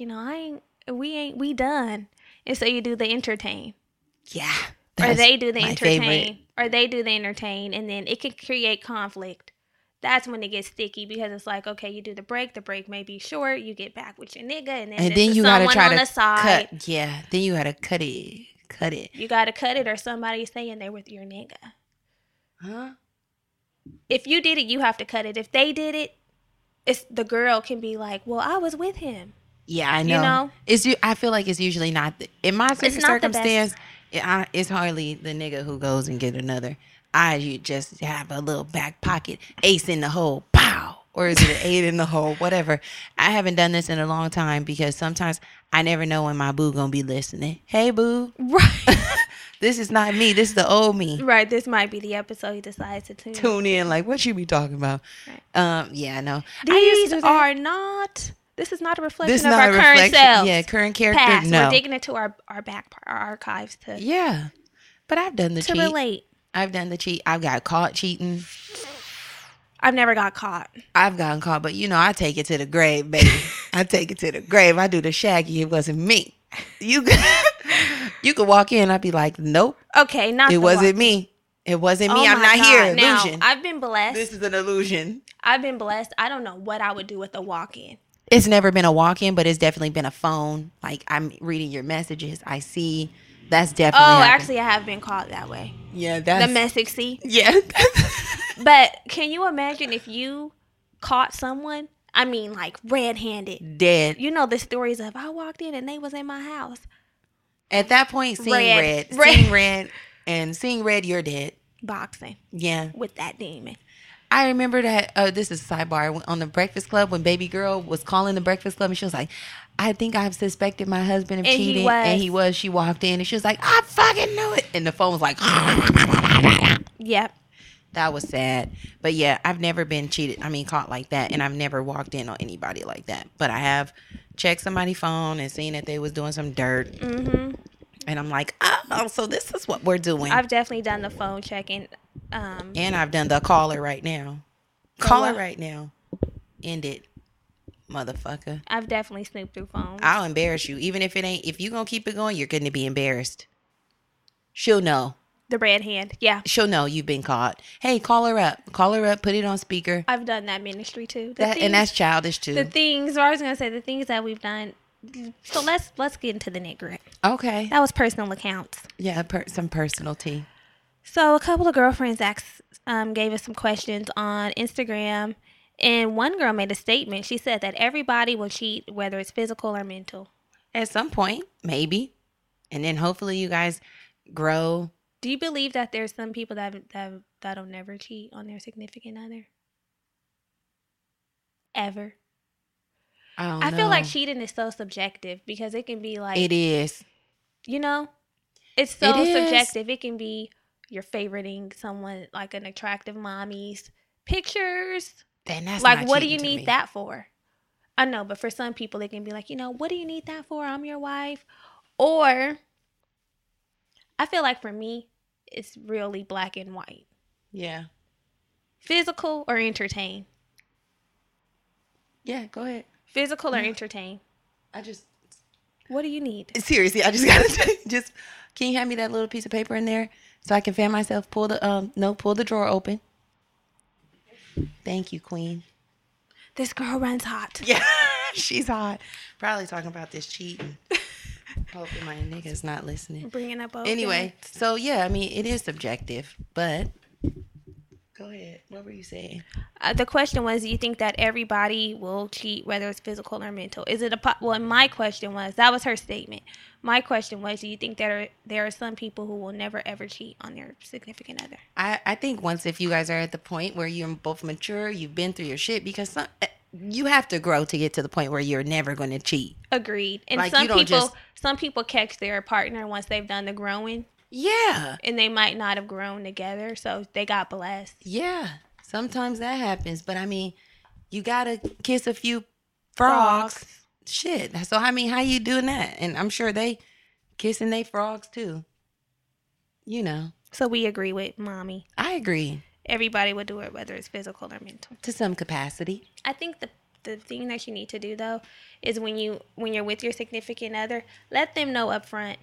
Speaker 2: we done. And so you do the entertain.
Speaker 1: Yeah.
Speaker 2: Or they do the entertain.
Speaker 1: Favorite.
Speaker 2: Or they do the entertain. And then it can create conflict. That's when it gets sticky because it's like, okay, you do the break may be short, you get back with your nigga, and then
Speaker 1: you gotta try to
Speaker 2: side.
Speaker 1: cut. Yeah, then you gotta cut it.
Speaker 2: You gotta cut it, or somebody's saying they with your nigga.
Speaker 1: Huh?
Speaker 2: If you did it, you have to cut it. If they did it, the girl can be like, well, I was with him.
Speaker 1: Yeah, I know. I feel like it's usually not in my circumstance. It's hardly the nigga who goes and get another. You just have a little back pocket, ace in the hole, pow, or is it an 8 in the hole, whatever. I haven't done this in a long time because sometimes I never know when my boo gonna be listening. Hey, boo.
Speaker 2: Right.
Speaker 1: This is not me. This is the old me.
Speaker 2: Right. This might be the episode he decides to
Speaker 1: tune in. Like, what you be talking about?
Speaker 2: Right.
Speaker 1: Yeah, no.
Speaker 2: These are not. This is not a reflection of our current selves.
Speaker 1: Yeah, current character.
Speaker 2: Past.
Speaker 1: No.
Speaker 2: We're digging into our archives to.
Speaker 1: Yeah, but I've done the cheat.
Speaker 2: To relate.
Speaker 1: I've done the cheat. I've got caught cheating.
Speaker 2: I've never got caught.
Speaker 1: I've gotten caught, but I take it to the grave, baby. I take it to the grave. I do the shaggy. It wasn't me. You could walk in. I'd be like, nope.
Speaker 2: Okay, not.
Speaker 1: It wasn't me. It wasn't me. I'm not here. Illusion.
Speaker 2: Now, I've been blessed.
Speaker 1: This is an illusion.
Speaker 2: I've been blessed. I don't know what I would do with a walk-in.
Speaker 1: It's never been a walk-in, but it's definitely been a phone. Like, I'm reading your messages. I see. That's definitely happened.
Speaker 2: Actually, I have been caught that way.
Speaker 1: Yeah, that's...
Speaker 2: The message, see?
Speaker 1: Yeah.
Speaker 2: But can you imagine if you caught someone, like red-handed?
Speaker 1: Dead.
Speaker 2: You know the stories of, I walked in and they was in my house.
Speaker 1: At that point, seeing red, you're dead.
Speaker 2: Boxing.
Speaker 1: Yeah.
Speaker 2: With that demon.
Speaker 1: I remember that, this is a sidebar, on the Breakfast Club when baby girl was calling the Breakfast Club and she was like, I think I've suspected my husband of cheating. And he was. She walked in and she was like, I fucking knew it. And the phone was like,
Speaker 2: yep.
Speaker 1: That was sad. But yeah, I've never been caught like that. And I've never walked in on anybody like that. But I have checked somebody's phone and seen that they was doing some dirt.
Speaker 2: Mm-hmm.
Speaker 1: And I'm like, oh, so this is what we're doing.
Speaker 2: I've definitely done the phone checking.
Speaker 1: And I've done the caller right now. Caller right now. End it. Motherfucker.
Speaker 2: I've definitely snooped through phones.
Speaker 1: I'll embarrass you. Even if you gonna keep it going, you're gonna be embarrassed. She'll know.
Speaker 2: The red hand, yeah.
Speaker 1: She'll know you've been caught. Hey, call her up. Call her up, put it on speaker.
Speaker 2: I've done that ministry too.
Speaker 1: And that's childish too.
Speaker 2: The things that we've done So let's get into the nitty-gritty.
Speaker 1: Okay.
Speaker 2: That was personal accounts.
Speaker 1: Yeah, some personal tea.
Speaker 2: So a couple of girlfriends gave us some questions on Instagram, and one girl made a statement. She said that everybody will cheat, whether it's physical or mental.
Speaker 1: At some point, maybe. And then hopefully you guys grow.
Speaker 2: Do you believe that there's some people that'll never cheat on their significant other? Ever? I feel like cheating is so subjective because it can be like...
Speaker 1: It is.
Speaker 2: You know? It's so subjective. It can be you're favoriting someone, like an attractive mommy's pictures.
Speaker 1: Then that's
Speaker 2: like,
Speaker 1: not
Speaker 2: what do you
Speaker 1: cheating to
Speaker 2: need
Speaker 1: me.
Speaker 2: that for? I know, but for some people, it can be like, what do you need that for? I'm your wife. Or, I feel like for me, it's really black and white.
Speaker 1: Yeah.
Speaker 2: Physical or entertain?
Speaker 1: Yeah, go ahead.
Speaker 2: Physical or entertain? What do you need?
Speaker 1: Seriously, I just gotta can you hand me that little piece of paper in there so I can fan myself? Pull the drawer open. Thank you, Queen.
Speaker 2: This girl runs hot.
Speaker 1: Yeah, she's hot. Probably talking about this cheating. Hopefully my nigga's not listening.
Speaker 2: Bringing up both.
Speaker 1: Anyway, so yeah, I mean, it is subjective, but go ahead. What were you saying?
Speaker 2: The question was, do you think that everybody will cheat, whether it's physical or mental? Is it well, my question was, that was her statement. My question was, do you think that there are some people who will never ever cheat on their significant other?
Speaker 1: I think once if you guys are at the point where you're both mature, you've been through your shit, because you have to grow to get to the point where you're never going to cheat.
Speaker 2: Agreed. And like, some people catch their partner once they've done the growing.
Speaker 1: Yeah.
Speaker 2: And they might not have grown together, so they got blessed.
Speaker 1: Yeah. Sometimes that happens, but I mean, you got to kiss a few frogs. Shit. So I mean, how you doing that? And I'm sure they kissing they frogs too. You know.
Speaker 2: So we agree with Mommy.
Speaker 1: I agree.
Speaker 2: Everybody would do it, whether it's physical or mental.
Speaker 1: To some capacity.
Speaker 2: I think the thing that you need to do though is when you're with your significant other, let them know up front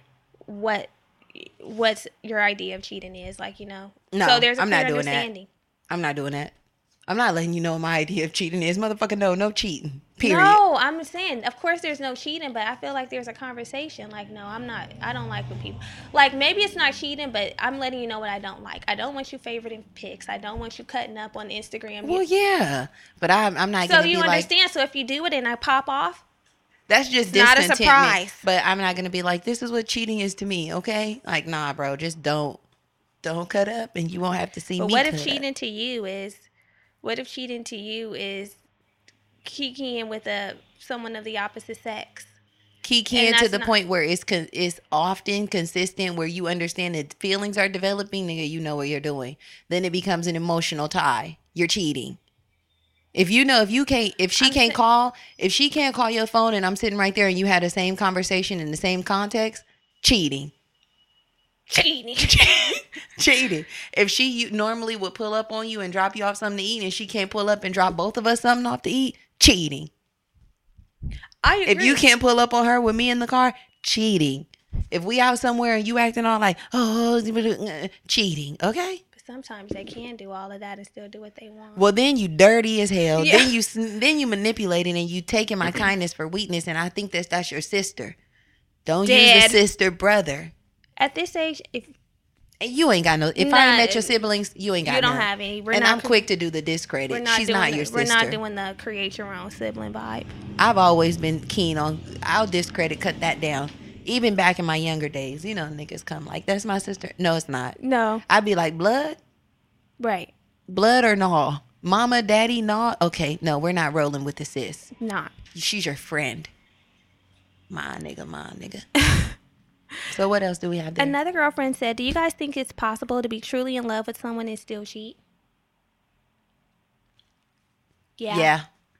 Speaker 2: what's your idea of cheating is, like, No, so there's a clear understanding.
Speaker 1: I'm not doing that. I'm not letting you know my idea of cheating is. Motherfucker, no cheating. Period.
Speaker 2: No, I'm saying, of course there's no cheating, but I feel like there's a conversation. Like, no, I don't like when people, like, maybe it's not cheating, but I'm letting you know what I don't like. I don't want you favoriting pics. I don't want you cutting up on Instagram.
Speaker 1: Well, yeah, but I'm not going to be like. So you
Speaker 2: understand, so if you do it and I pop off.
Speaker 1: That's just
Speaker 2: not a surprise.
Speaker 1: But I'm not going to be like, this is what cheating is to me, okay? Like, nah, bro, just don't cut up and you won't have to see me.
Speaker 2: But what if cheating to you is kikiing with someone of the opposite sex?
Speaker 1: Kikiing to the point where it's often consistent, where you understand that feelings are developing, nigga, you know what you're doing. Then it becomes an emotional tie. You're cheating. If she can't call your phone and I'm sitting right there and you had the same conversation in the same context, cheating. Cheating. If she normally would pull up on you and drop you off something to eat and she can't pull up and drop both of us something off to eat, cheating.
Speaker 2: I agree.
Speaker 1: If you can't pull up on her with me in the car, cheating. If we out somewhere and you acting all like, cheating, okay?
Speaker 2: Sometimes they can do all of that and still do what they want.
Speaker 1: Well, then you dirty as hell. Yeah. Then you manipulating and you taking my kindness for weakness, and I think that's your sister. Don't use the sister brother.
Speaker 2: At this age, if
Speaker 1: you ain't got no, if I ain't met your siblings, you ain't got.
Speaker 2: You don't have any.
Speaker 1: I'm quick to do the discredit. She's not your sister.
Speaker 2: We're not doing the create your own sibling vibe.
Speaker 1: I've always been keen on. I'll discredit, cut that down. Even back in my younger days, niggas come like, that's my sister. No, it's not.
Speaker 2: No.
Speaker 1: I'd be like, blood?
Speaker 2: Right.
Speaker 1: Blood or no? Mama, daddy, no? Okay, no, we're not rolling with the sis.
Speaker 2: Not.
Speaker 1: She's your friend. My nigga. So what else do we have there?
Speaker 2: Another girlfriend said, do you guys think it's possible to be truly in love with someone and still cheat?
Speaker 1: Yeah.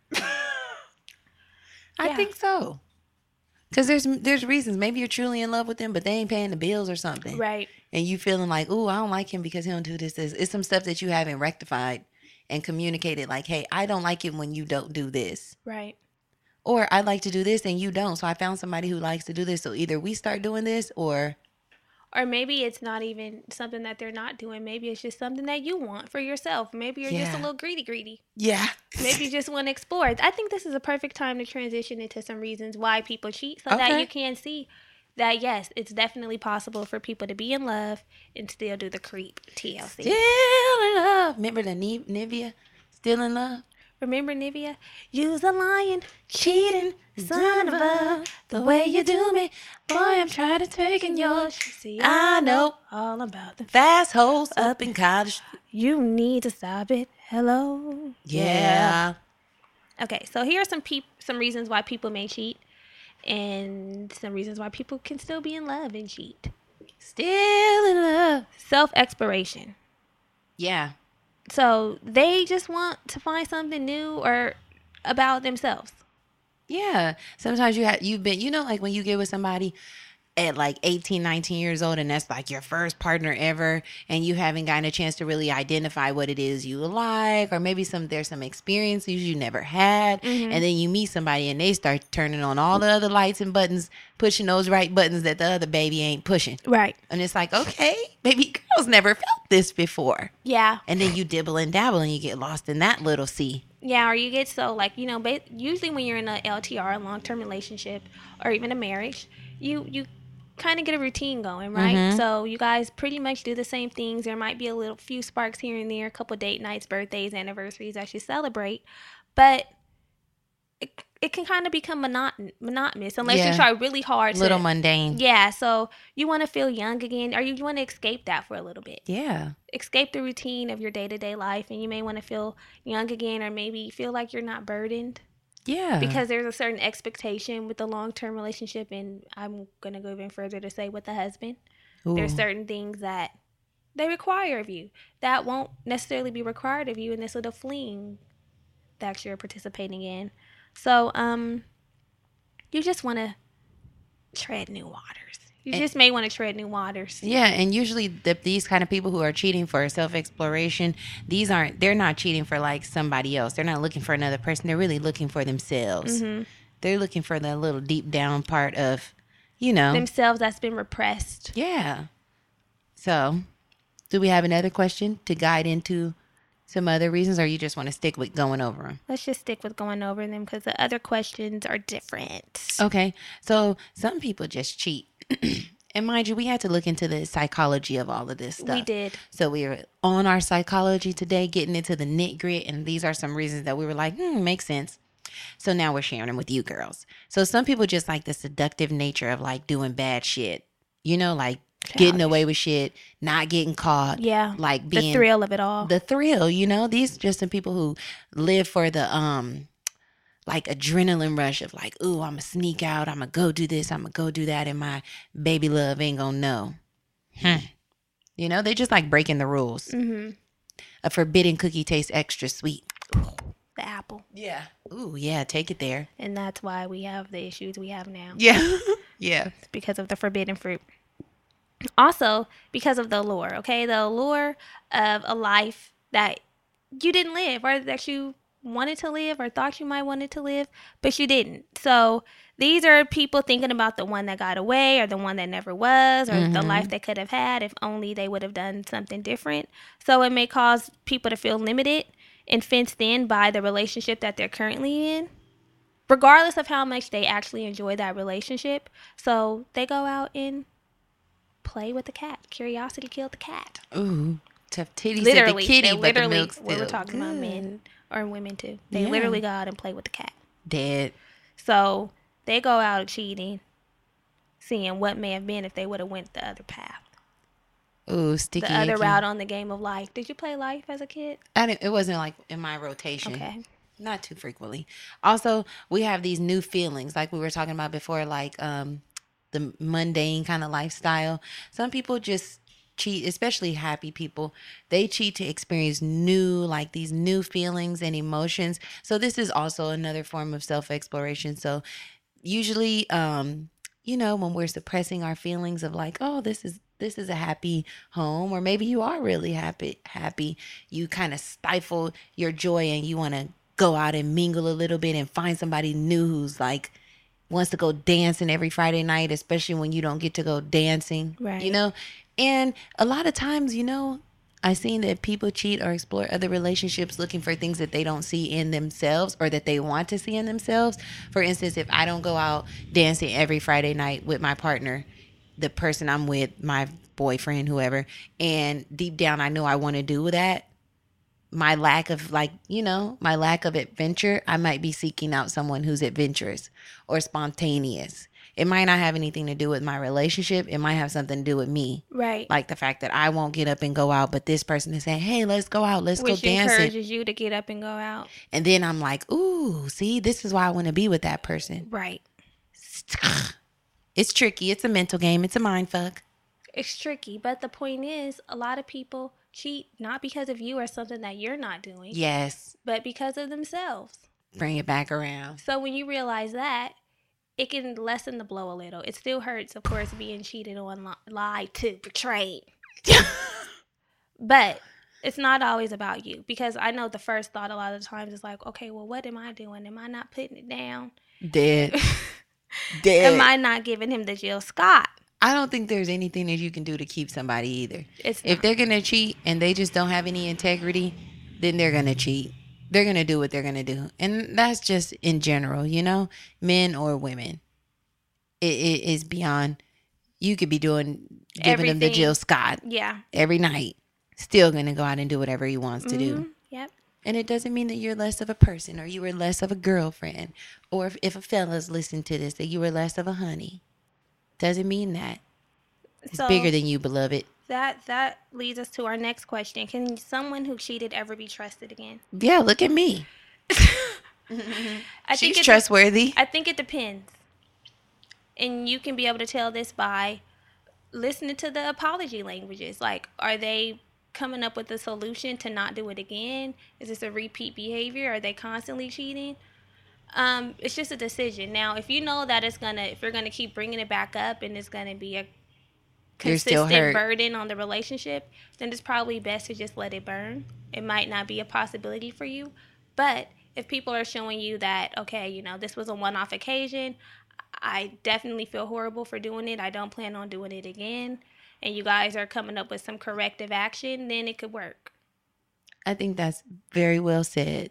Speaker 1: I think so. Because there's reasons. Maybe you're truly in love with them, but they ain't paying the bills or something.
Speaker 2: Right.
Speaker 1: And you feeling like, ooh, I don't like him because he don't do this. It's some stuff that you haven't rectified and communicated like, hey, I don't like it when you don't do this.
Speaker 2: Right.
Speaker 1: Or I like to do this and you don't. So I found somebody who likes to do this. So either we start doing this or
Speaker 2: Or maybe it's not even something that they're not doing. Maybe it's just something that you want for yourself. Maybe you're just a little greedy.
Speaker 1: Yeah.
Speaker 2: Maybe you just want to explore. I think this is a perfect time to transition into some reasons why people cheat so that you can see that, yes, it's definitely possible for people to be in love and still do the creep. TLC.
Speaker 1: Still in love. Remember the Nivea? Still in love?
Speaker 2: Remember Nivea? You's a lying, cheating, son of a, the way you do me. Boy, I'm trying to take in yours. See, I know all about the
Speaker 1: fast hoes up in college.
Speaker 2: You need to stop it. Hello.
Speaker 1: Yeah.
Speaker 2: Okay, so here are some reasons why people may cheat, and some reasons why people can still be in love and cheat.
Speaker 1: Still in love.
Speaker 2: Self-exploration.
Speaker 1: Yeah.
Speaker 2: So they just want to find something new or about themselves.
Speaker 1: Yeah. Sometimes you've been, like when you get with somebody at like 18, 19 years old, and that's like your first partner ever, and you haven't gotten a chance to really identify what it is you like, or maybe there's some experiences you never had.
Speaker 2: Mm-hmm.
Speaker 1: And then you meet somebody and they start turning on all the other lights and buttons, pushing those right buttons that the other baby ain't pushing.
Speaker 2: Right.
Speaker 1: And it's like, okay, baby girl's never felt this before.
Speaker 2: Yeah.
Speaker 1: And then you dibble and dabble and you get lost in that little sea.
Speaker 2: Yeah, or you get so usually when you're in a LTR, a long-term relationship, or even a marriage, you kind of get a routine going, right?
Speaker 1: Mm-hmm.
Speaker 2: So you guys pretty much do the same things. There might be a few sparks here and there, a couple date nights, birthdays, anniversaries that you celebrate, but it can kind of become monotonous unless you try really hard.
Speaker 1: Little mundane.
Speaker 2: Yeah, so you want to feel young again, or you want to escape that for a little bit.
Speaker 1: Yeah.
Speaker 2: Escape the routine of your day-to-day life, and you may want to feel young again, or maybe feel like you're not burdened.
Speaker 1: Yeah.
Speaker 2: Because there's a certain expectation with the long-term relationship, and I'm going to go even further to say with the husband. Ooh. There's certain things that they require of you that won't necessarily be required of you in this little fling that you're participating in. So, you just want to tread new waters. You just may want to tread new waters.
Speaker 1: Yeah, and usually these kind of people who are cheating for self-exploration, they're not cheating for like somebody else. They're not looking for another person. They're really looking for themselves. Mm-hmm. They're looking for that little deep down part of,
Speaker 2: themselves that's been repressed.
Speaker 1: Yeah. So, do we have another question to guide into some other reasons, or you just want to stick with going over them?
Speaker 2: Let's just stick with going over them because the other questions are different.
Speaker 1: Okay. So, some people just cheat. And mind you, we had to look into the psychology of all of this stuff.
Speaker 2: We did.
Speaker 1: So we were on our psychology today, getting into the nit grit. And these are some reasons that we were like, makes sense. So now we're sharing them with you girls. So some people just like the seductive nature of like doing bad shit, like getting away with shit, not getting caught.
Speaker 2: Yeah.
Speaker 1: Like being
Speaker 2: the thrill of it all.
Speaker 1: The thrill, these are just some people who live for the, like adrenaline rush of like, ooh, I'm gonna sneak out, I'm gonna go do this, I'm gonna go do that, and my baby love ain't gonna know. They just like breaking the rules.
Speaker 2: Mm-hmm.
Speaker 1: A forbidden cookie tastes extra sweet.
Speaker 2: The apple.
Speaker 1: Yeah. Ooh, yeah, take it there.
Speaker 2: And that's why we have the issues we have now.
Speaker 1: Yeah. Yeah.
Speaker 2: It's because of the forbidden fruit. Also, because of the allure, okay? The allure of a life that you didn't live or that you wanted to live or thought you might wanted to live, but you didn't. So these are people thinking about the one that got away or the one that never was or the life they could have had if only they would have done something different. So it may cause people to feel limited and fenced in by the relationship that they're currently in, regardless of how much they actually enjoy that relationship. So they go out and play with the cat. Curiosity killed the cat.
Speaker 1: Ooh, tough titties
Speaker 2: literally,
Speaker 1: at the kitty, but
Speaker 2: literally,
Speaker 1: the milk's still
Speaker 2: we were talking about men or women too. They literally go out and play with the cat.
Speaker 1: Dead.
Speaker 2: So they go out cheating, seeing what may have been if they would have went the other path.
Speaker 1: Ooh, sticky.
Speaker 2: The other route on the game of life. Did you play life as a kid?
Speaker 1: It wasn't like in my rotation.
Speaker 2: Okay.
Speaker 1: Not too frequently. Also, we have these new feelings like we were talking about before, like the mundane kind of lifestyle. Some people just cheat, especially happy people. They cheat to experience these new feelings and emotions. So this is also another form of self-exploration. So usually, when we're suppressing our feelings of like, oh, this is a happy home, or maybe you are really happy, you kind of stifle your joy and you want to go out and mingle a little bit and find somebody new who's like wants to go dancing every Friday night, especially when you don't get to go dancing,
Speaker 2: Right.
Speaker 1: you know? And a lot of times, you know, I've seen that people cheat or explore other relationships looking for things that they don't see in themselves or that they want to see in themselves. For instance, if I don't go out dancing every Friday night with my partner, the person I'm with, my boyfriend, whoever, and deep down I know I want to do that, my lack of my lack of adventure, I might be seeking out someone who's adventurous or spontaneous. It might not have anything to do with my relationship. It might have something to do with me.
Speaker 2: Right.
Speaker 1: Like the fact that I won't get up and go out, but this person is saying, hey, let's go out. Let's
Speaker 2: Which
Speaker 1: go dancing.
Speaker 2: encourages you to get up and go out.
Speaker 1: And then I'm like, ooh, see, this is why I want to be with that person.
Speaker 2: Right.
Speaker 1: It's tricky. It's a mental game. It's a mind fuck.
Speaker 2: It's tricky. But the point is, a lot of people cheat not because of you or something that you're not doing.
Speaker 1: Yes.
Speaker 2: But because of themselves.
Speaker 1: Bring it back around.
Speaker 2: So when you realize that, it can lessen the blow a little. It still hurts, of course, being cheated on, lied to, betrayed. But it's not always about you. Because I know the first thought a lot of the times is like, okay, well, what am I doing? Am I not putting it down?
Speaker 1: Dead. Dead.
Speaker 2: Am I not giving him the Jill Scott?
Speaker 1: I don't think there's anything that you can do to keep somebody either.
Speaker 2: It's
Speaker 1: If
Speaker 2: not.
Speaker 1: they're going to cheat and they just don't have any integrity, then they're going to cheat. They're going to do what they're going to do. And that's just in general, you know, men or women. It is beyond, you could be giving them the
Speaker 2: Everything.
Speaker 1: Jill Scott
Speaker 2: Yeah.
Speaker 1: every night. Still going to go out and do whatever he wants to do.
Speaker 2: Yep.
Speaker 1: And it doesn't mean that you're less of a person or you were less of a girlfriend. Or if a fella's listen to this, that you were less of a honey. Doesn't mean that. It's
Speaker 2: So
Speaker 1: bigger than you, beloved.
Speaker 2: that leads us to our next question. Can someone who cheated ever be trusted again?
Speaker 1: Yeah, look at me.
Speaker 2: I
Speaker 1: She's
Speaker 2: think
Speaker 1: trustworthy.
Speaker 2: I think it depends. And you can be able to tell this by listening to the apology languages. Like, are they coming up with a solution to not do it again? Is this a repeat behavior? Are they constantly cheating? It's just a decision. Now, if you know that if you're gonna keep bringing it back up and it's gonna be a
Speaker 1: You're still
Speaker 2: consistent
Speaker 1: hurt.
Speaker 2: burden on the relationship, then it's probably best to just let it burn. It might not be a possibility for you, but if people are showing you that, okay, you know, this was a one-off occasion, I definitely feel horrible for doing it, I don't plan on doing it again, and you guys are coming up with some corrective action, then it could work.
Speaker 1: I think that's very well said.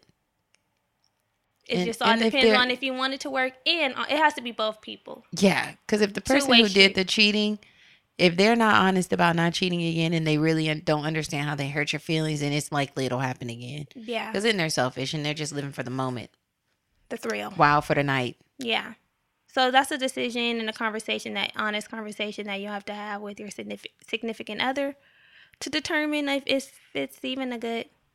Speaker 2: It
Speaker 1: And-
Speaker 2: just all
Speaker 1: and if
Speaker 2: depends
Speaker 1: they're-
Speaker 2: on if you want it to work, and it has to be both people.
Speaker 1: Yeah, because if the person
Speaker 2: Two-way
Speaker 1: who did
Speaker 2: street.
Speaker 1: the cheating, if they're not honest about not cheating again and they really don't understand how they hurt your feelings, then it's likely it'll happen again.
Speaker 2: Yeah,
Speaker 1: Because then they're selfish and they're just living for the moment.
Speaker 2: the thrill.
Speaker 1: Wild for the night.
Speaker 2: Yeah. So that's a decision and a conversation, that honest conversation that you have to have with your significant other to determine if it's even a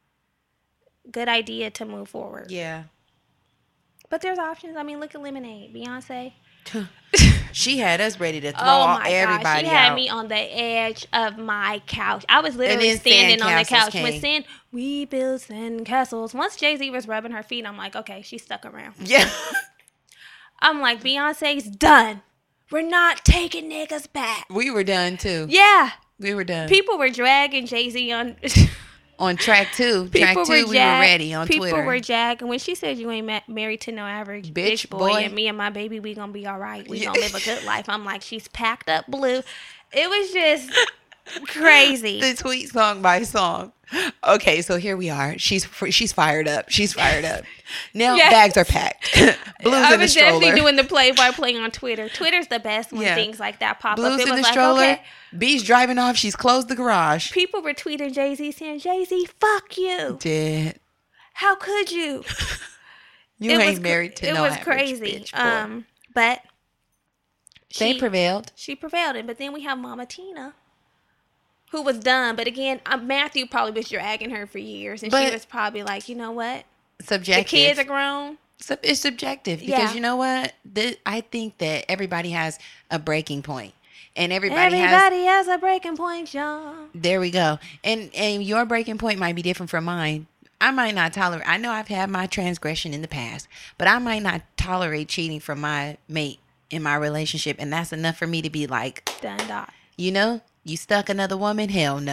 Speaker 2: good idea to move forward.
Speaker 1: Yeah.
Speaker 2: But there's options. I mean, look at Lemonade, Beyonce.
Speaker 1: She had us ready to throw
Speaker 2: Oh my
Speaker 1: everybody
Speaker 2: gosh, she had
Speaker 1: out.
Speaker 2: me on the edge of my couch. I was literally
Speaker 1: then
Speaker 2: standing on the
Speaker 1: sandcastles
Speaker 2: couch
Speaker 1: came.
Speaker 2: when saying, "We build sandcastles." Once Jay-Z was rubbing her feet, I'm like, okay, she's stuck around.
Speaker 1: Yeah.
Speaker 2: I'm like, Beyonce's done. We're not taking niggas back.
Speaker 1: We were done too.
Speaker 2: Yeah.
Speaker 1: We were done.
Speaker 2: People were dragging Jay-Z on.
Speaker 1: On track two. Track two, we were ready on
Speaker 2: people
Speaker 1: Twitter.
Speaker 2: were jagging. When she said you ain't married to no average
Speaker 1: Bitch,
Speaker 2: bitch boy,
Speaker 1: boy.
Speaker 2: and me and my baby, we gonna be all right. We
Speaker 1: Yeah.
Speaker 2: gonna live a good life. I'm like, she's packed up blue. It was just crazy.
Speaker 1: The tweet song by song. Okay, so here we are. She's fired up. She's fired up. Now
Speaker 2: Yes.
Speaker 1: bags are packed. Blues
Speaker 2: I
Speaker 1: in the
Speaker 2: was definitely
Speaker 1: stroller.
Speaker 2: doing the play-by-play on Twitter. Twitter's the best when
Speaker 1: Yeah.
Speaker 2: things like that pop
Speaker 1: Blues
Speaker 2: up. It
Speaker 1: in
Speaker 2: was
Speaker 1: the
Speaker 2: like,
Speaker 1: stroller.
Speaker 2: okay.
Speaker 1: B's driving off. She's closed the garage.
Speaker 2: People were tweeting Jay-Z saying, Jay-Z, fuck you.
Speaker 1: Dead.
Speaker 2: How could you?
Speaker 1: You
Speaker 2: It
Speaker 1: ain't
Speaker 2: was
Speaker 1: married to
Speaker 2: it
Speaker 1: no
Speaker 2: was
Speaker 1: average
Speaker 2: crazy.
Speaker 1: bitch boy.
Speaker 2: But
Speaker 1: They prevailed.
Speaker 2: She prevailed, but then we have Mama Tina, who was done. But again, Matthew probably was dragging her for years, and she
Speaker 1: But-
Speaker 2: was probably like, you know what?
Speaker 1: Subjective.
Speaker 2: The kids are grown.
Speaker 1: It's subjective because
Speaker 2: Yeah.
Speaker 1: you know what? I think that everybody has a breaking point, and everybody has.
Speaker 2: has a breaking point, Sean.
Speaker 1: There we go. And your breaking point might be different from mine. I might not tolerate. I know I've had my transgression in the past, but I might not tolerate cheating from my mate in my relationship, and that's enough for me to be like,
Speaker 2: Done dot.
Speaker 1: you know, you stuck another woman? Hell no.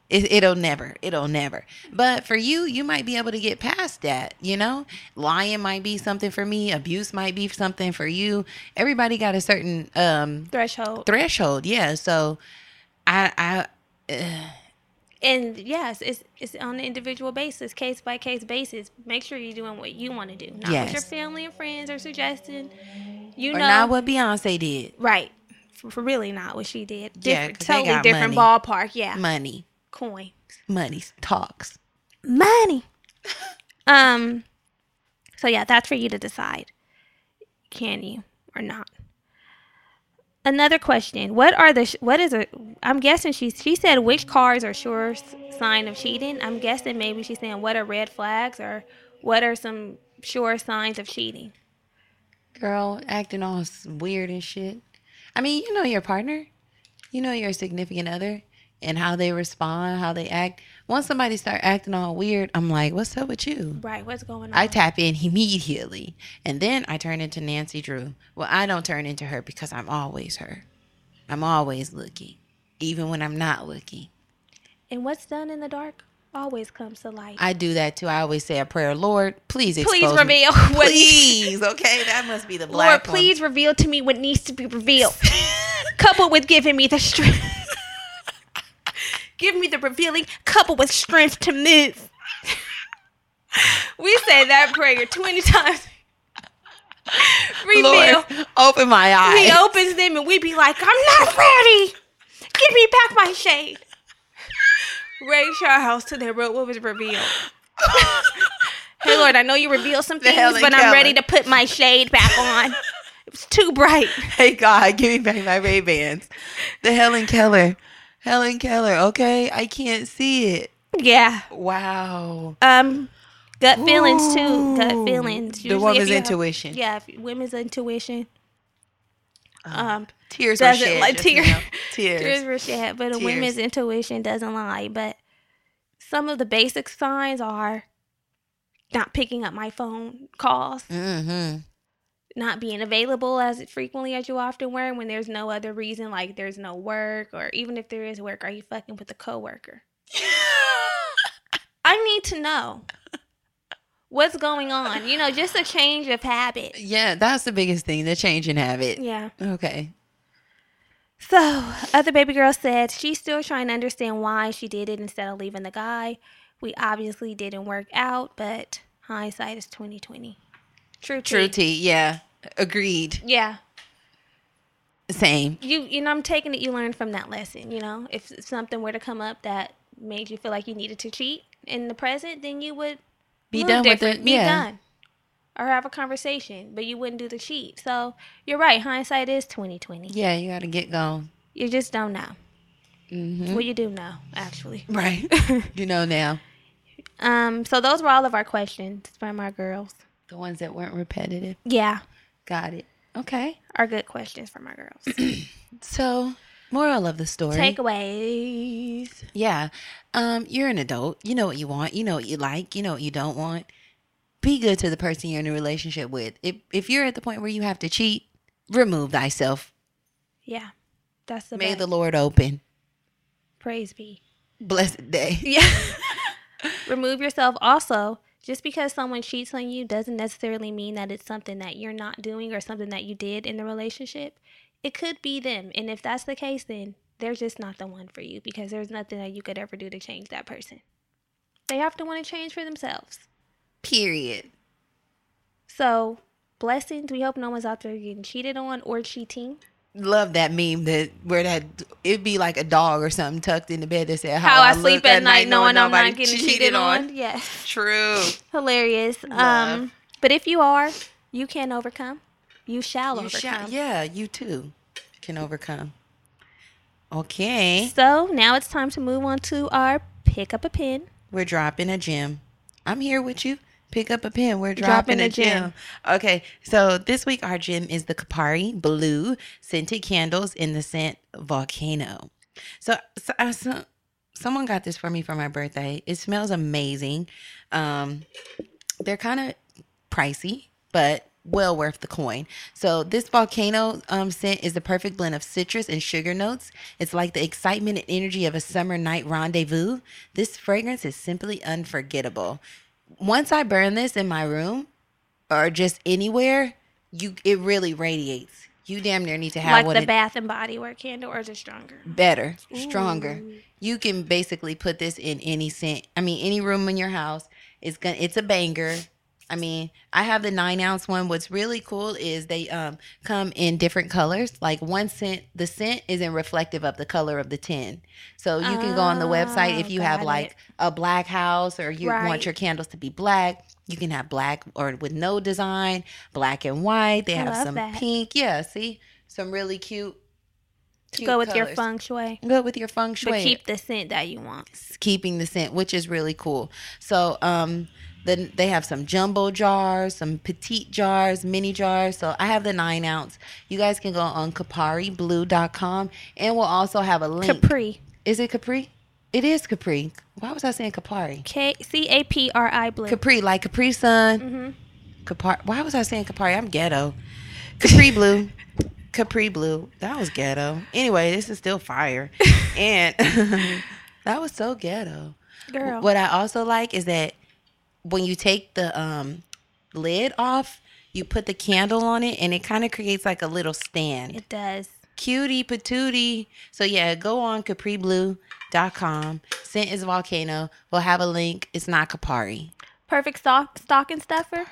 Speaker 1: It'll never. But for you, you might be able to get past that, you know? Lying might be something for me. Abuse might be something for you. Everybody got a certain threshold, yeah. So I
Speaker 2: and yes, it's on an individual basis, case by case basis. Make sure you're doing what you want to do, not what your family and friends are suggesting. Or
Speaker 1: not what Beyonce did.
Speaker 2: Right. For really not what she did.
Speaker 1: Totally
Speaker 2: different ballpark. Yeah.
Speaker 1: Money.
Speaker 2: Coin.
Speaker 1: Money talks.
Speaker 2: Money. So yeah, that's for you to decide. Can you or not? Another question. I'm guessing she said which cars are sure sign of cheating. I'm guessing maybe she's saying what are red flags or what are some sure signs of cheating.
Speaker 1: Girl, acting all weird and shit. I mean, you know your partner. You know your significant other and how they respond, how they act. Once somebody start acting all weird, I'm like, what's up with you?
Speaker 2: Right, what's going on?
Speaker 1: I tap in immediately. And then I turn into Nancy Drew. Well, I don't turn into her because I'm always her. I'm always looking, even when I'm not looking.
Speaker 2: And what's done in the dark always comes to light.
Speaker 1: I do that too. I always say a prayer. Lord, please
Speaker 2: reveal
Speaker 1: me.
Speaker 2: what
Speaker 1: please, okay? That must be the black
Speaker 2: Lord, please reveal to me what needs to be revealed. Coupled with giving me the strength. Give me the revealing, coupled with strength to move. We say that prayer 20 times. Reveal.
Speaker 1: Lord, open my eyes.
Speaker 2: He opens them and we be like, I'm not ready. Give me back my shade. Ray Charles to their road, what was revealed? Hey, Lord, I know you revealed some things, but I'm ready to put my shade back on. It was too bright.
Speaker 1: Hey, God, give me back my Ray-Bans. The Helen Keller, okay? I can't see it.
Speaker 2: Yeah.
Speaker 1: Wow.
Speaker 2: Gut feelings, too. Gut feelings.
Speaker 1: The woman's intuition.
Speaker 2: Women's intuition.
Speaker 1: Tears were shed.
Speaker 2: Like tears
Speaker 1: Tears
Speaker 2: were shed, but a woman's intuition doesn't lie. But some of the basic signs are not picking up my phone calls, not being available as frequently as you often were when there's no other reason, like there's no work, or even if there is work, are you fucking with a coworker? I need to know what's going on. You know, just a change of habit.
Speaker 1: Yeah, that's the biggest thing, the change in habit.
Speaker 2: Yeah.
Speaker 1: Okay.
Speaker 2: So, other baby girl said she's still trying to understand why she did it instead of leaving the guy. We obviously didn't work out, but hindsight is 20/20. True tea.
Speaker 1: Yeah. Agreed.
Speaker 2: Yeah.
Speaker 1: Same.
Speaker 2: You know, I'm taking it you learned from that lesson, you know. If something were to come up that made you feel like you needed to cheat in the present, then you would
Speaker 1: be done with it.
Speaker 2: Be done. Or have a conversation, but you wouldn't do the cheat. So you're right. Hindsight is 20/20.
Speaker 1: Yeah, you got to get going.
Speaker 2: You just don't know. Well, you do know, actually.
Speaker 1: Right. You know now.
Speaker 2: So those were all of our questions from our girls.
Speaker 1: The ones that weren't repetitive.
Speaker 2: Yeah.
Speaker 1: Got it. Okay.
Speaker 2: Are good questions from our girls.
Speaker 1: So, moral of the story.
Speaker 2: Takeaways.
Speaker 1: Yeah. You're an adult. You know what you want. You know what you like. You know what you don't want. Be good to the person you're in a relationship with. If you're at the point where you have to cheat, remove thyself.
Speaker 2: Yeah. That's the
Speaker 1: May
Speaker 2: best.
Speaker 1: the Lord open.
Speaker 2: Praise be.
Speaker 1: Blessed day.
Speaker 2: Yeah. Remove yourself. Also, just because someone cheats on you doesn't necessarily mean that it's something that you're not doing or something that you did in the relationship. It could be them. And if that's the case, then they're just not the one for you because there's nothing that you could ever do to change that person. They have to want to change for themselves.
Speaker 1: Period.
Speaker 2: So, blessings. We hope no one's out there getting cheated on or cheating.
Speaker 1: Love that meme where it'd be like a dog or something tucked in the bed that said
Speaker 2: how I sleep at night knowing I'm not getting cheated on. Yes.
Speaker 1: True.
Speaker 2: Hilarious.
Speaker 1: Love.
Speaker 2: But if you are, you can overcome. You shall overcome.
Speaker 1: Yeah, you too can overcome. Okay.
Speaker 2: So now it's time to move on to our pick up a pen.
Speaker 1: We're dropping a gem. I'm here with you. Pick up a pen. We're dropping a gem. Okay, so this week our gem is the Kapari Blue Scented Candles in the scent Volcano. So someone got this for me for my birthday. It smells amazing. They're kind of pricey, but well worth the coin. So this volcano scent is the perfect blend of citrus and sugar notes. It's like the excitement and energy of a summer night rendezvous. This fragrance is simply unforgettable. Once I burn this in my room or just anywhere, it really radiates. You damn near need to have
Speaker 2: Like
Speaker 1: one.
Speaker 2: the Bath and Body Works candle, or is it stronger?
Speaker 1: Better, stronger. You can basically put this in any scent. I mean, any room in your house. It's a banger. I mean, I have the 9-ounce one. What's really cool is they come in different colors. Like one scent, the scent isn't reflective of the color of the tin. So you can go on the website if you have like a black house or you want your candles to be black. You can have black or with no design, black and white. They have some pink. Yeah, see? Some really cute
Speaker 2: go with
Speaker 1: colors.
Speaker 2: your feng shui.
Speaker 1: Go with your feng shui.
Speaker 2: But keep the scent that you want.
Speaker 1: Keeping the scent, which is really cool. So, then they have some jumbo jars, some petite jars, mini jars. So I have the 9-ounce. You guys can go on CapariBlue.com, and we'll also have a link.
Speaker 2: Capri.
Speaker 1: Is it Capri? It is Capri. Why was I saying Capari?
Speaker 2: Capri Blue.
Speaker 1: Capri, like Capri Sun. Capari. Why was I saying Capari? I'm ghetto. Capri Blue. Capri Blue. That was ghetto. Anyway, this is still fire. And that was so ghetto.
Speaker 2: Girl.
Speaker 1: What I also like is that when you take the lid off, you put the candle on it, and it kind of creates like a little stand.
Speaker 2: It does.
Speaker 1: Cutie patootie. So yeah, go on CapriBlue.com. Scent is Volcano. We'll have a link. It's not Capari.
Speaker 2: Perfect stocking stuffer.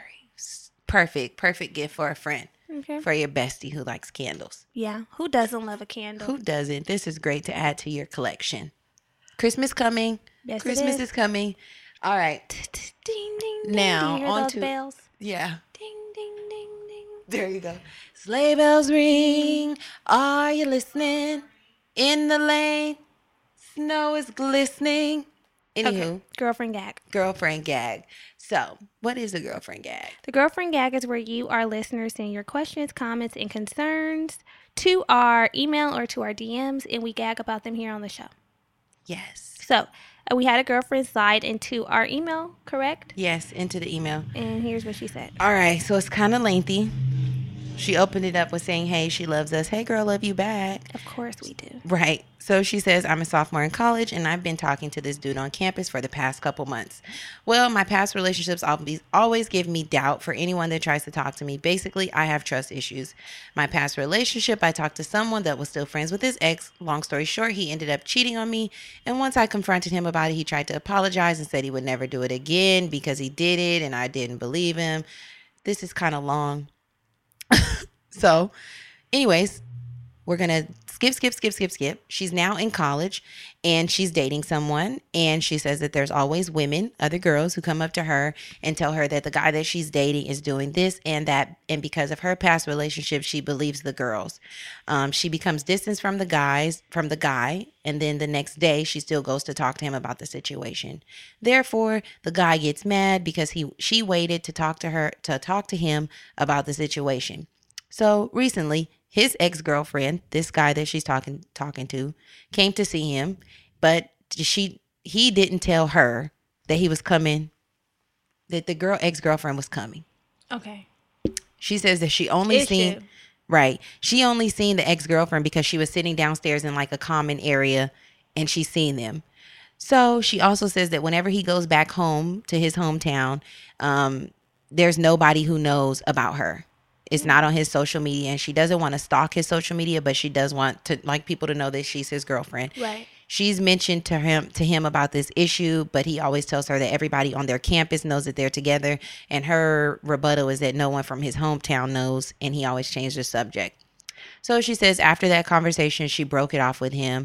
Speaker 1: Perfect gift for a friend.
Speaker 2: Okay.
Speaker 1: For your bestie who likes candles.
Speaker 2: Yeah. Who doesn't love a candle?
Speaker 1: Who doesn't? This is great to add to your collection. Christmas coming.
Speaker 2: Yes,
Speaker 1: Christmas is coming. All right.
Speaker 2: Ding, ding, ding.
Speaker 1: Now,
Speaker 2: do you hear
Speaker 1: on
Speaker 2: those
Speaker 1: to
Speaker 2: bells?
Speaker 1: Yeah.
Speaker 2: Ding, ding, ding, ding.
Speaker 1: There you go. Sleigh bells ring. Are you listening? In the lane, snow is glistening. Anywho,
Speaker 2: Okay. Girlfriend gag.
Speaker 1: Girlfriend gag. So, what is a girlfriend gag?
Speaker 2: The girlfriend gag is where you, our listeners, send your questions, comments, and concerns to our email or to our DMs, and we gag about them here on the show.
Speaker 1: Yes.
Speaker 2: So, we had a girlfriend slide into our email, correct?
Speaker 1: Yes, into the email.
Speaker 2: And here's what she said.
Speaker 1: All right, so it's kind of lengthy. She opened it up with saying, hey, she loves us. Hey, girl, love you back.
Speaker 2: Of course we do.
Speaker 1: Right. So she says, I'm a sophomore in college, and I've been talking to this dude on campus for the past couple months. Well, my past relationships always give me doubt for anyone that tries to talk to me. Basically, I have trust issues. My past relationship, I talked to someone that was still friends with his ex. Long story short, he ended up cheating on me. And once I confronted him about it, he tried to apologize and said he would never do it again because he did it, and I didn't believe him. This is kind of long. So, anyways, we're going to skip. She's now in college and she's dating someone. And she says that there's always women, other girls who come up to her and tell her that the guy that she's dating is doing this and that. And because of her past relationship, she believes the girls. She becomes distant from the guy. And then the next day she still goes to talk to him about the situation. Therefore, the guy gets mad because she waited to talk to him about the situation. So recently, his ex-girlfriend, this guy that she's talking to, came to see him, but he didn't tell her that he was coming, that the ex-girlfriend was coming.
Speaker 2: Okay.
Speaker 1: She says that she only seen the ex-girlfriend because she was sitting downstairs in like a common area and she's seen them. So she also says that whenever he goes back home to his hometown, there's nobody who knows about her. It's not on his social media, and she doesn't want to stalk his social media, but she does want to like people to know that she's his girlfriend.
Speaker 2: Right.
Speaker 1: She's mentioned to him about this issue, but he always tells her that everybody on their campus knows that they're together, and her rebuttal is that no one from his hometown knows, and he always changed the subject. So she says after that conversation, she broke it off with him,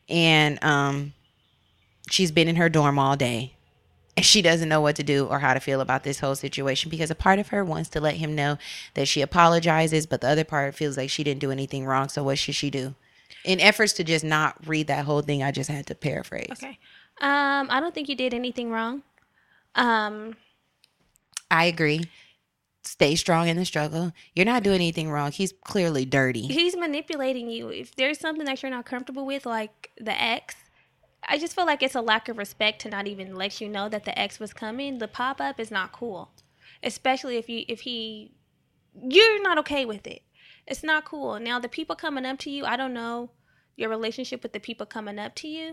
Speaker 1: and she's been in her dorm all day. And she doesn't know what to do or how to feel about this whole situation because a part of her wants to let him know that she apologizes, but the other part feels like she didn't do anything wrong. So what should she do? In efforts to just not read that whole thing, I just had to paraphrase.
Speaker 2: Okay. I don't think you did anything wrong.
Speaker 1: I agree. Stay strong in the struggle. You're not doing anything wrong. He's clearly dirty.
Speaker 2: He's manipulating you. If there's something that you're not comfortable with, like the ex, I just feel like it's a lack of respect to not even let you know that the ex was coming. The pop-up is not cool. Especially if he you're not okay with it. It's not cool. Now, the people coming up to you, I don't know your relationship with the people coming up to you.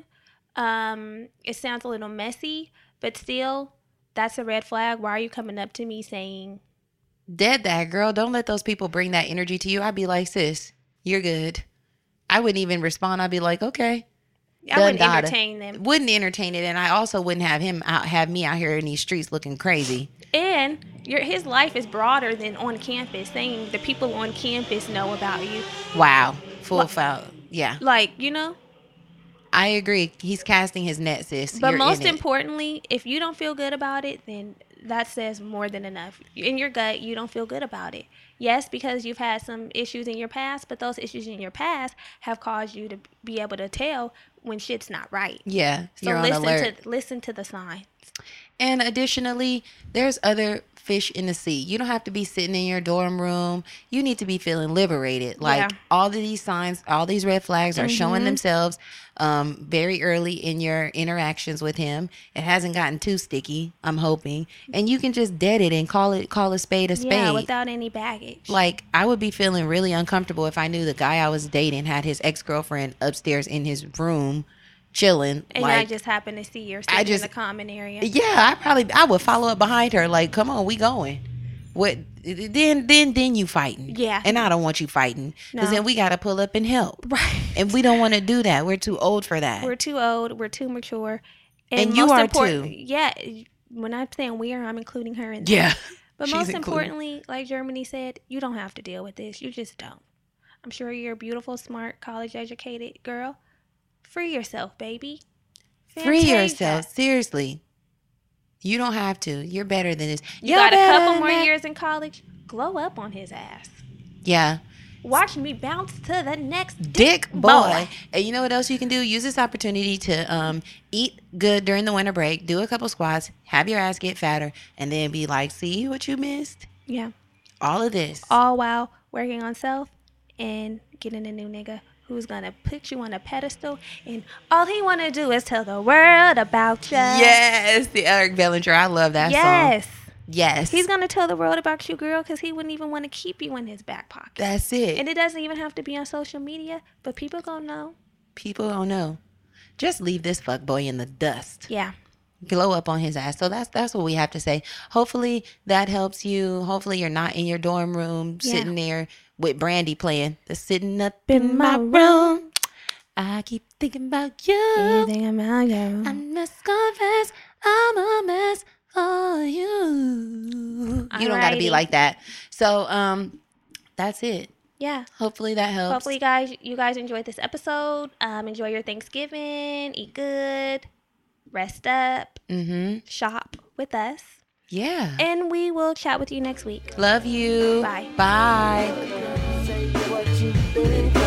Speaker 2: It sounds a little messy, but still, that's a red flag. Why are you coming up to me saying...
Speaker 1: Dead that, girl. Don't let those people bring that energy to you. I'd be like, sis, you're good. I wouldn't even respond. I'd be like, okay.
Speaker 2: I wouldn't entertain them.
Speaker 1: Wouldn't entertain it, and I also wouldn't have me out here in these streets looking crazy.
Speaker 2: And his life is broader than on campus. Saying the people on campus know about you.
Speaker 1: Wow, full foul. Yeah,
Speaker 2: like, you know.
Speaker 1: I agree. He's casting his net, sis.
Speaker 2: But most importantly, if you don't feel good about it, then that says more than enough. In your gut, you don't feel good about it. Yes, because you've had some issues in your past, but those issues in your past have caused you to be able to tell when shit's not right.
Speaker 1: Yeah, so you're on alert.
Speaker 2: Listen to the signs.
Speaker 1: And additionally, there's other fish in the sea. You don't have to be sitting in your dorm room. You need to be feeling liberated. Like all of these signs, all these red flags are showing themselves very early in your interactions with him. It hasn't gotten too sticky, I'm hoping. And you can just dead it and call a spade a spade.
Speaker 2: Yeah, without any baggage.
Speaker 1: Like, I would be feeling really uncomfortable if I knew the guy I was dating had his ex-girlfriend upstairs in his room chilling,
Speaker 2: and I just happened to see her sitting in the common area.
Speaker 1: Yeah, I would follow up behind her, like, come on, we going. What? Then you fighting.
Speaker 2: Yeah,
Speaker 1: and I don't want you fighting, because then we got to pull up and help.
Speaker 2: Right,
Speaker 1: and we don't want to do that. We're too old for that.
Speaker 2: We're too old. We're too mature.
Speaker 1: And you are too.
Speaker 2: Yeah, when I'm saying we are, I'm including her in that.
Speaker 1: Yeah,
Speaker 2: but most importantly, like Germany said, you don't have to deal with this. You just don't. I'm sure you're a beautiful, smart, college-educated girl. Free yourself, baby.
Speaker 1: Free yourself. Seriously. You don't have to. You're better than this.
Speaker 2: You got a couple more years in college. Glow up on his ass.
Speaker 1: Yeah.
Speaker 2: Watch me bounce to the next
Speaker 1: dick boy. And you know what else you can do? Use this opportunity to eat good during the winter break. Do a couple squats. Have your ass get fatter. And then be like, see what you missed?
Speaker 2: Yeah.
Speaker 1: All of this.
Speaker 2: All while working on self and getting a new nigga who's gonna put you on a pedestal, and all he wanna do is tell the world about you.
Speaker 1: Yes, the Eric Bellinger. I love that song. Yes.
Speaker 2: He's gonna tell the world about you, girl, because he wouldn't even want to keep you in his back pocket.
Speaker 1: That's it.
Speaker 2: And it doesn't even have to be on social media, but people gonna know.
Speaker 1: People don't know. Just leave this fuckboy in the dust.
Speaker 2: Yeah.
Speaker 1: Glow up on his ass. So that's what we have to say. Hopefully that helps you. Hopefully you're not in your dorm room sitting there with Brandy playing. The sitting up in my room. I keep thinking about you. I must confess, I'm a mess for you. You don't got to be like that. So that's it.
Speaker 2: Yeah.
Speaker 1: Hopefully that helps.
Speaker 2: Hopefully you guys enjoyed this episode. Enjoy your Thanksgiving. Eat good. Rest up. Shop with us.
Speaker 1: Yeah.
Speaker 2: And we will chat with you next week.
Speaker 1: Love you.
Speaker 2: Bye.
Speaker 1: Bye.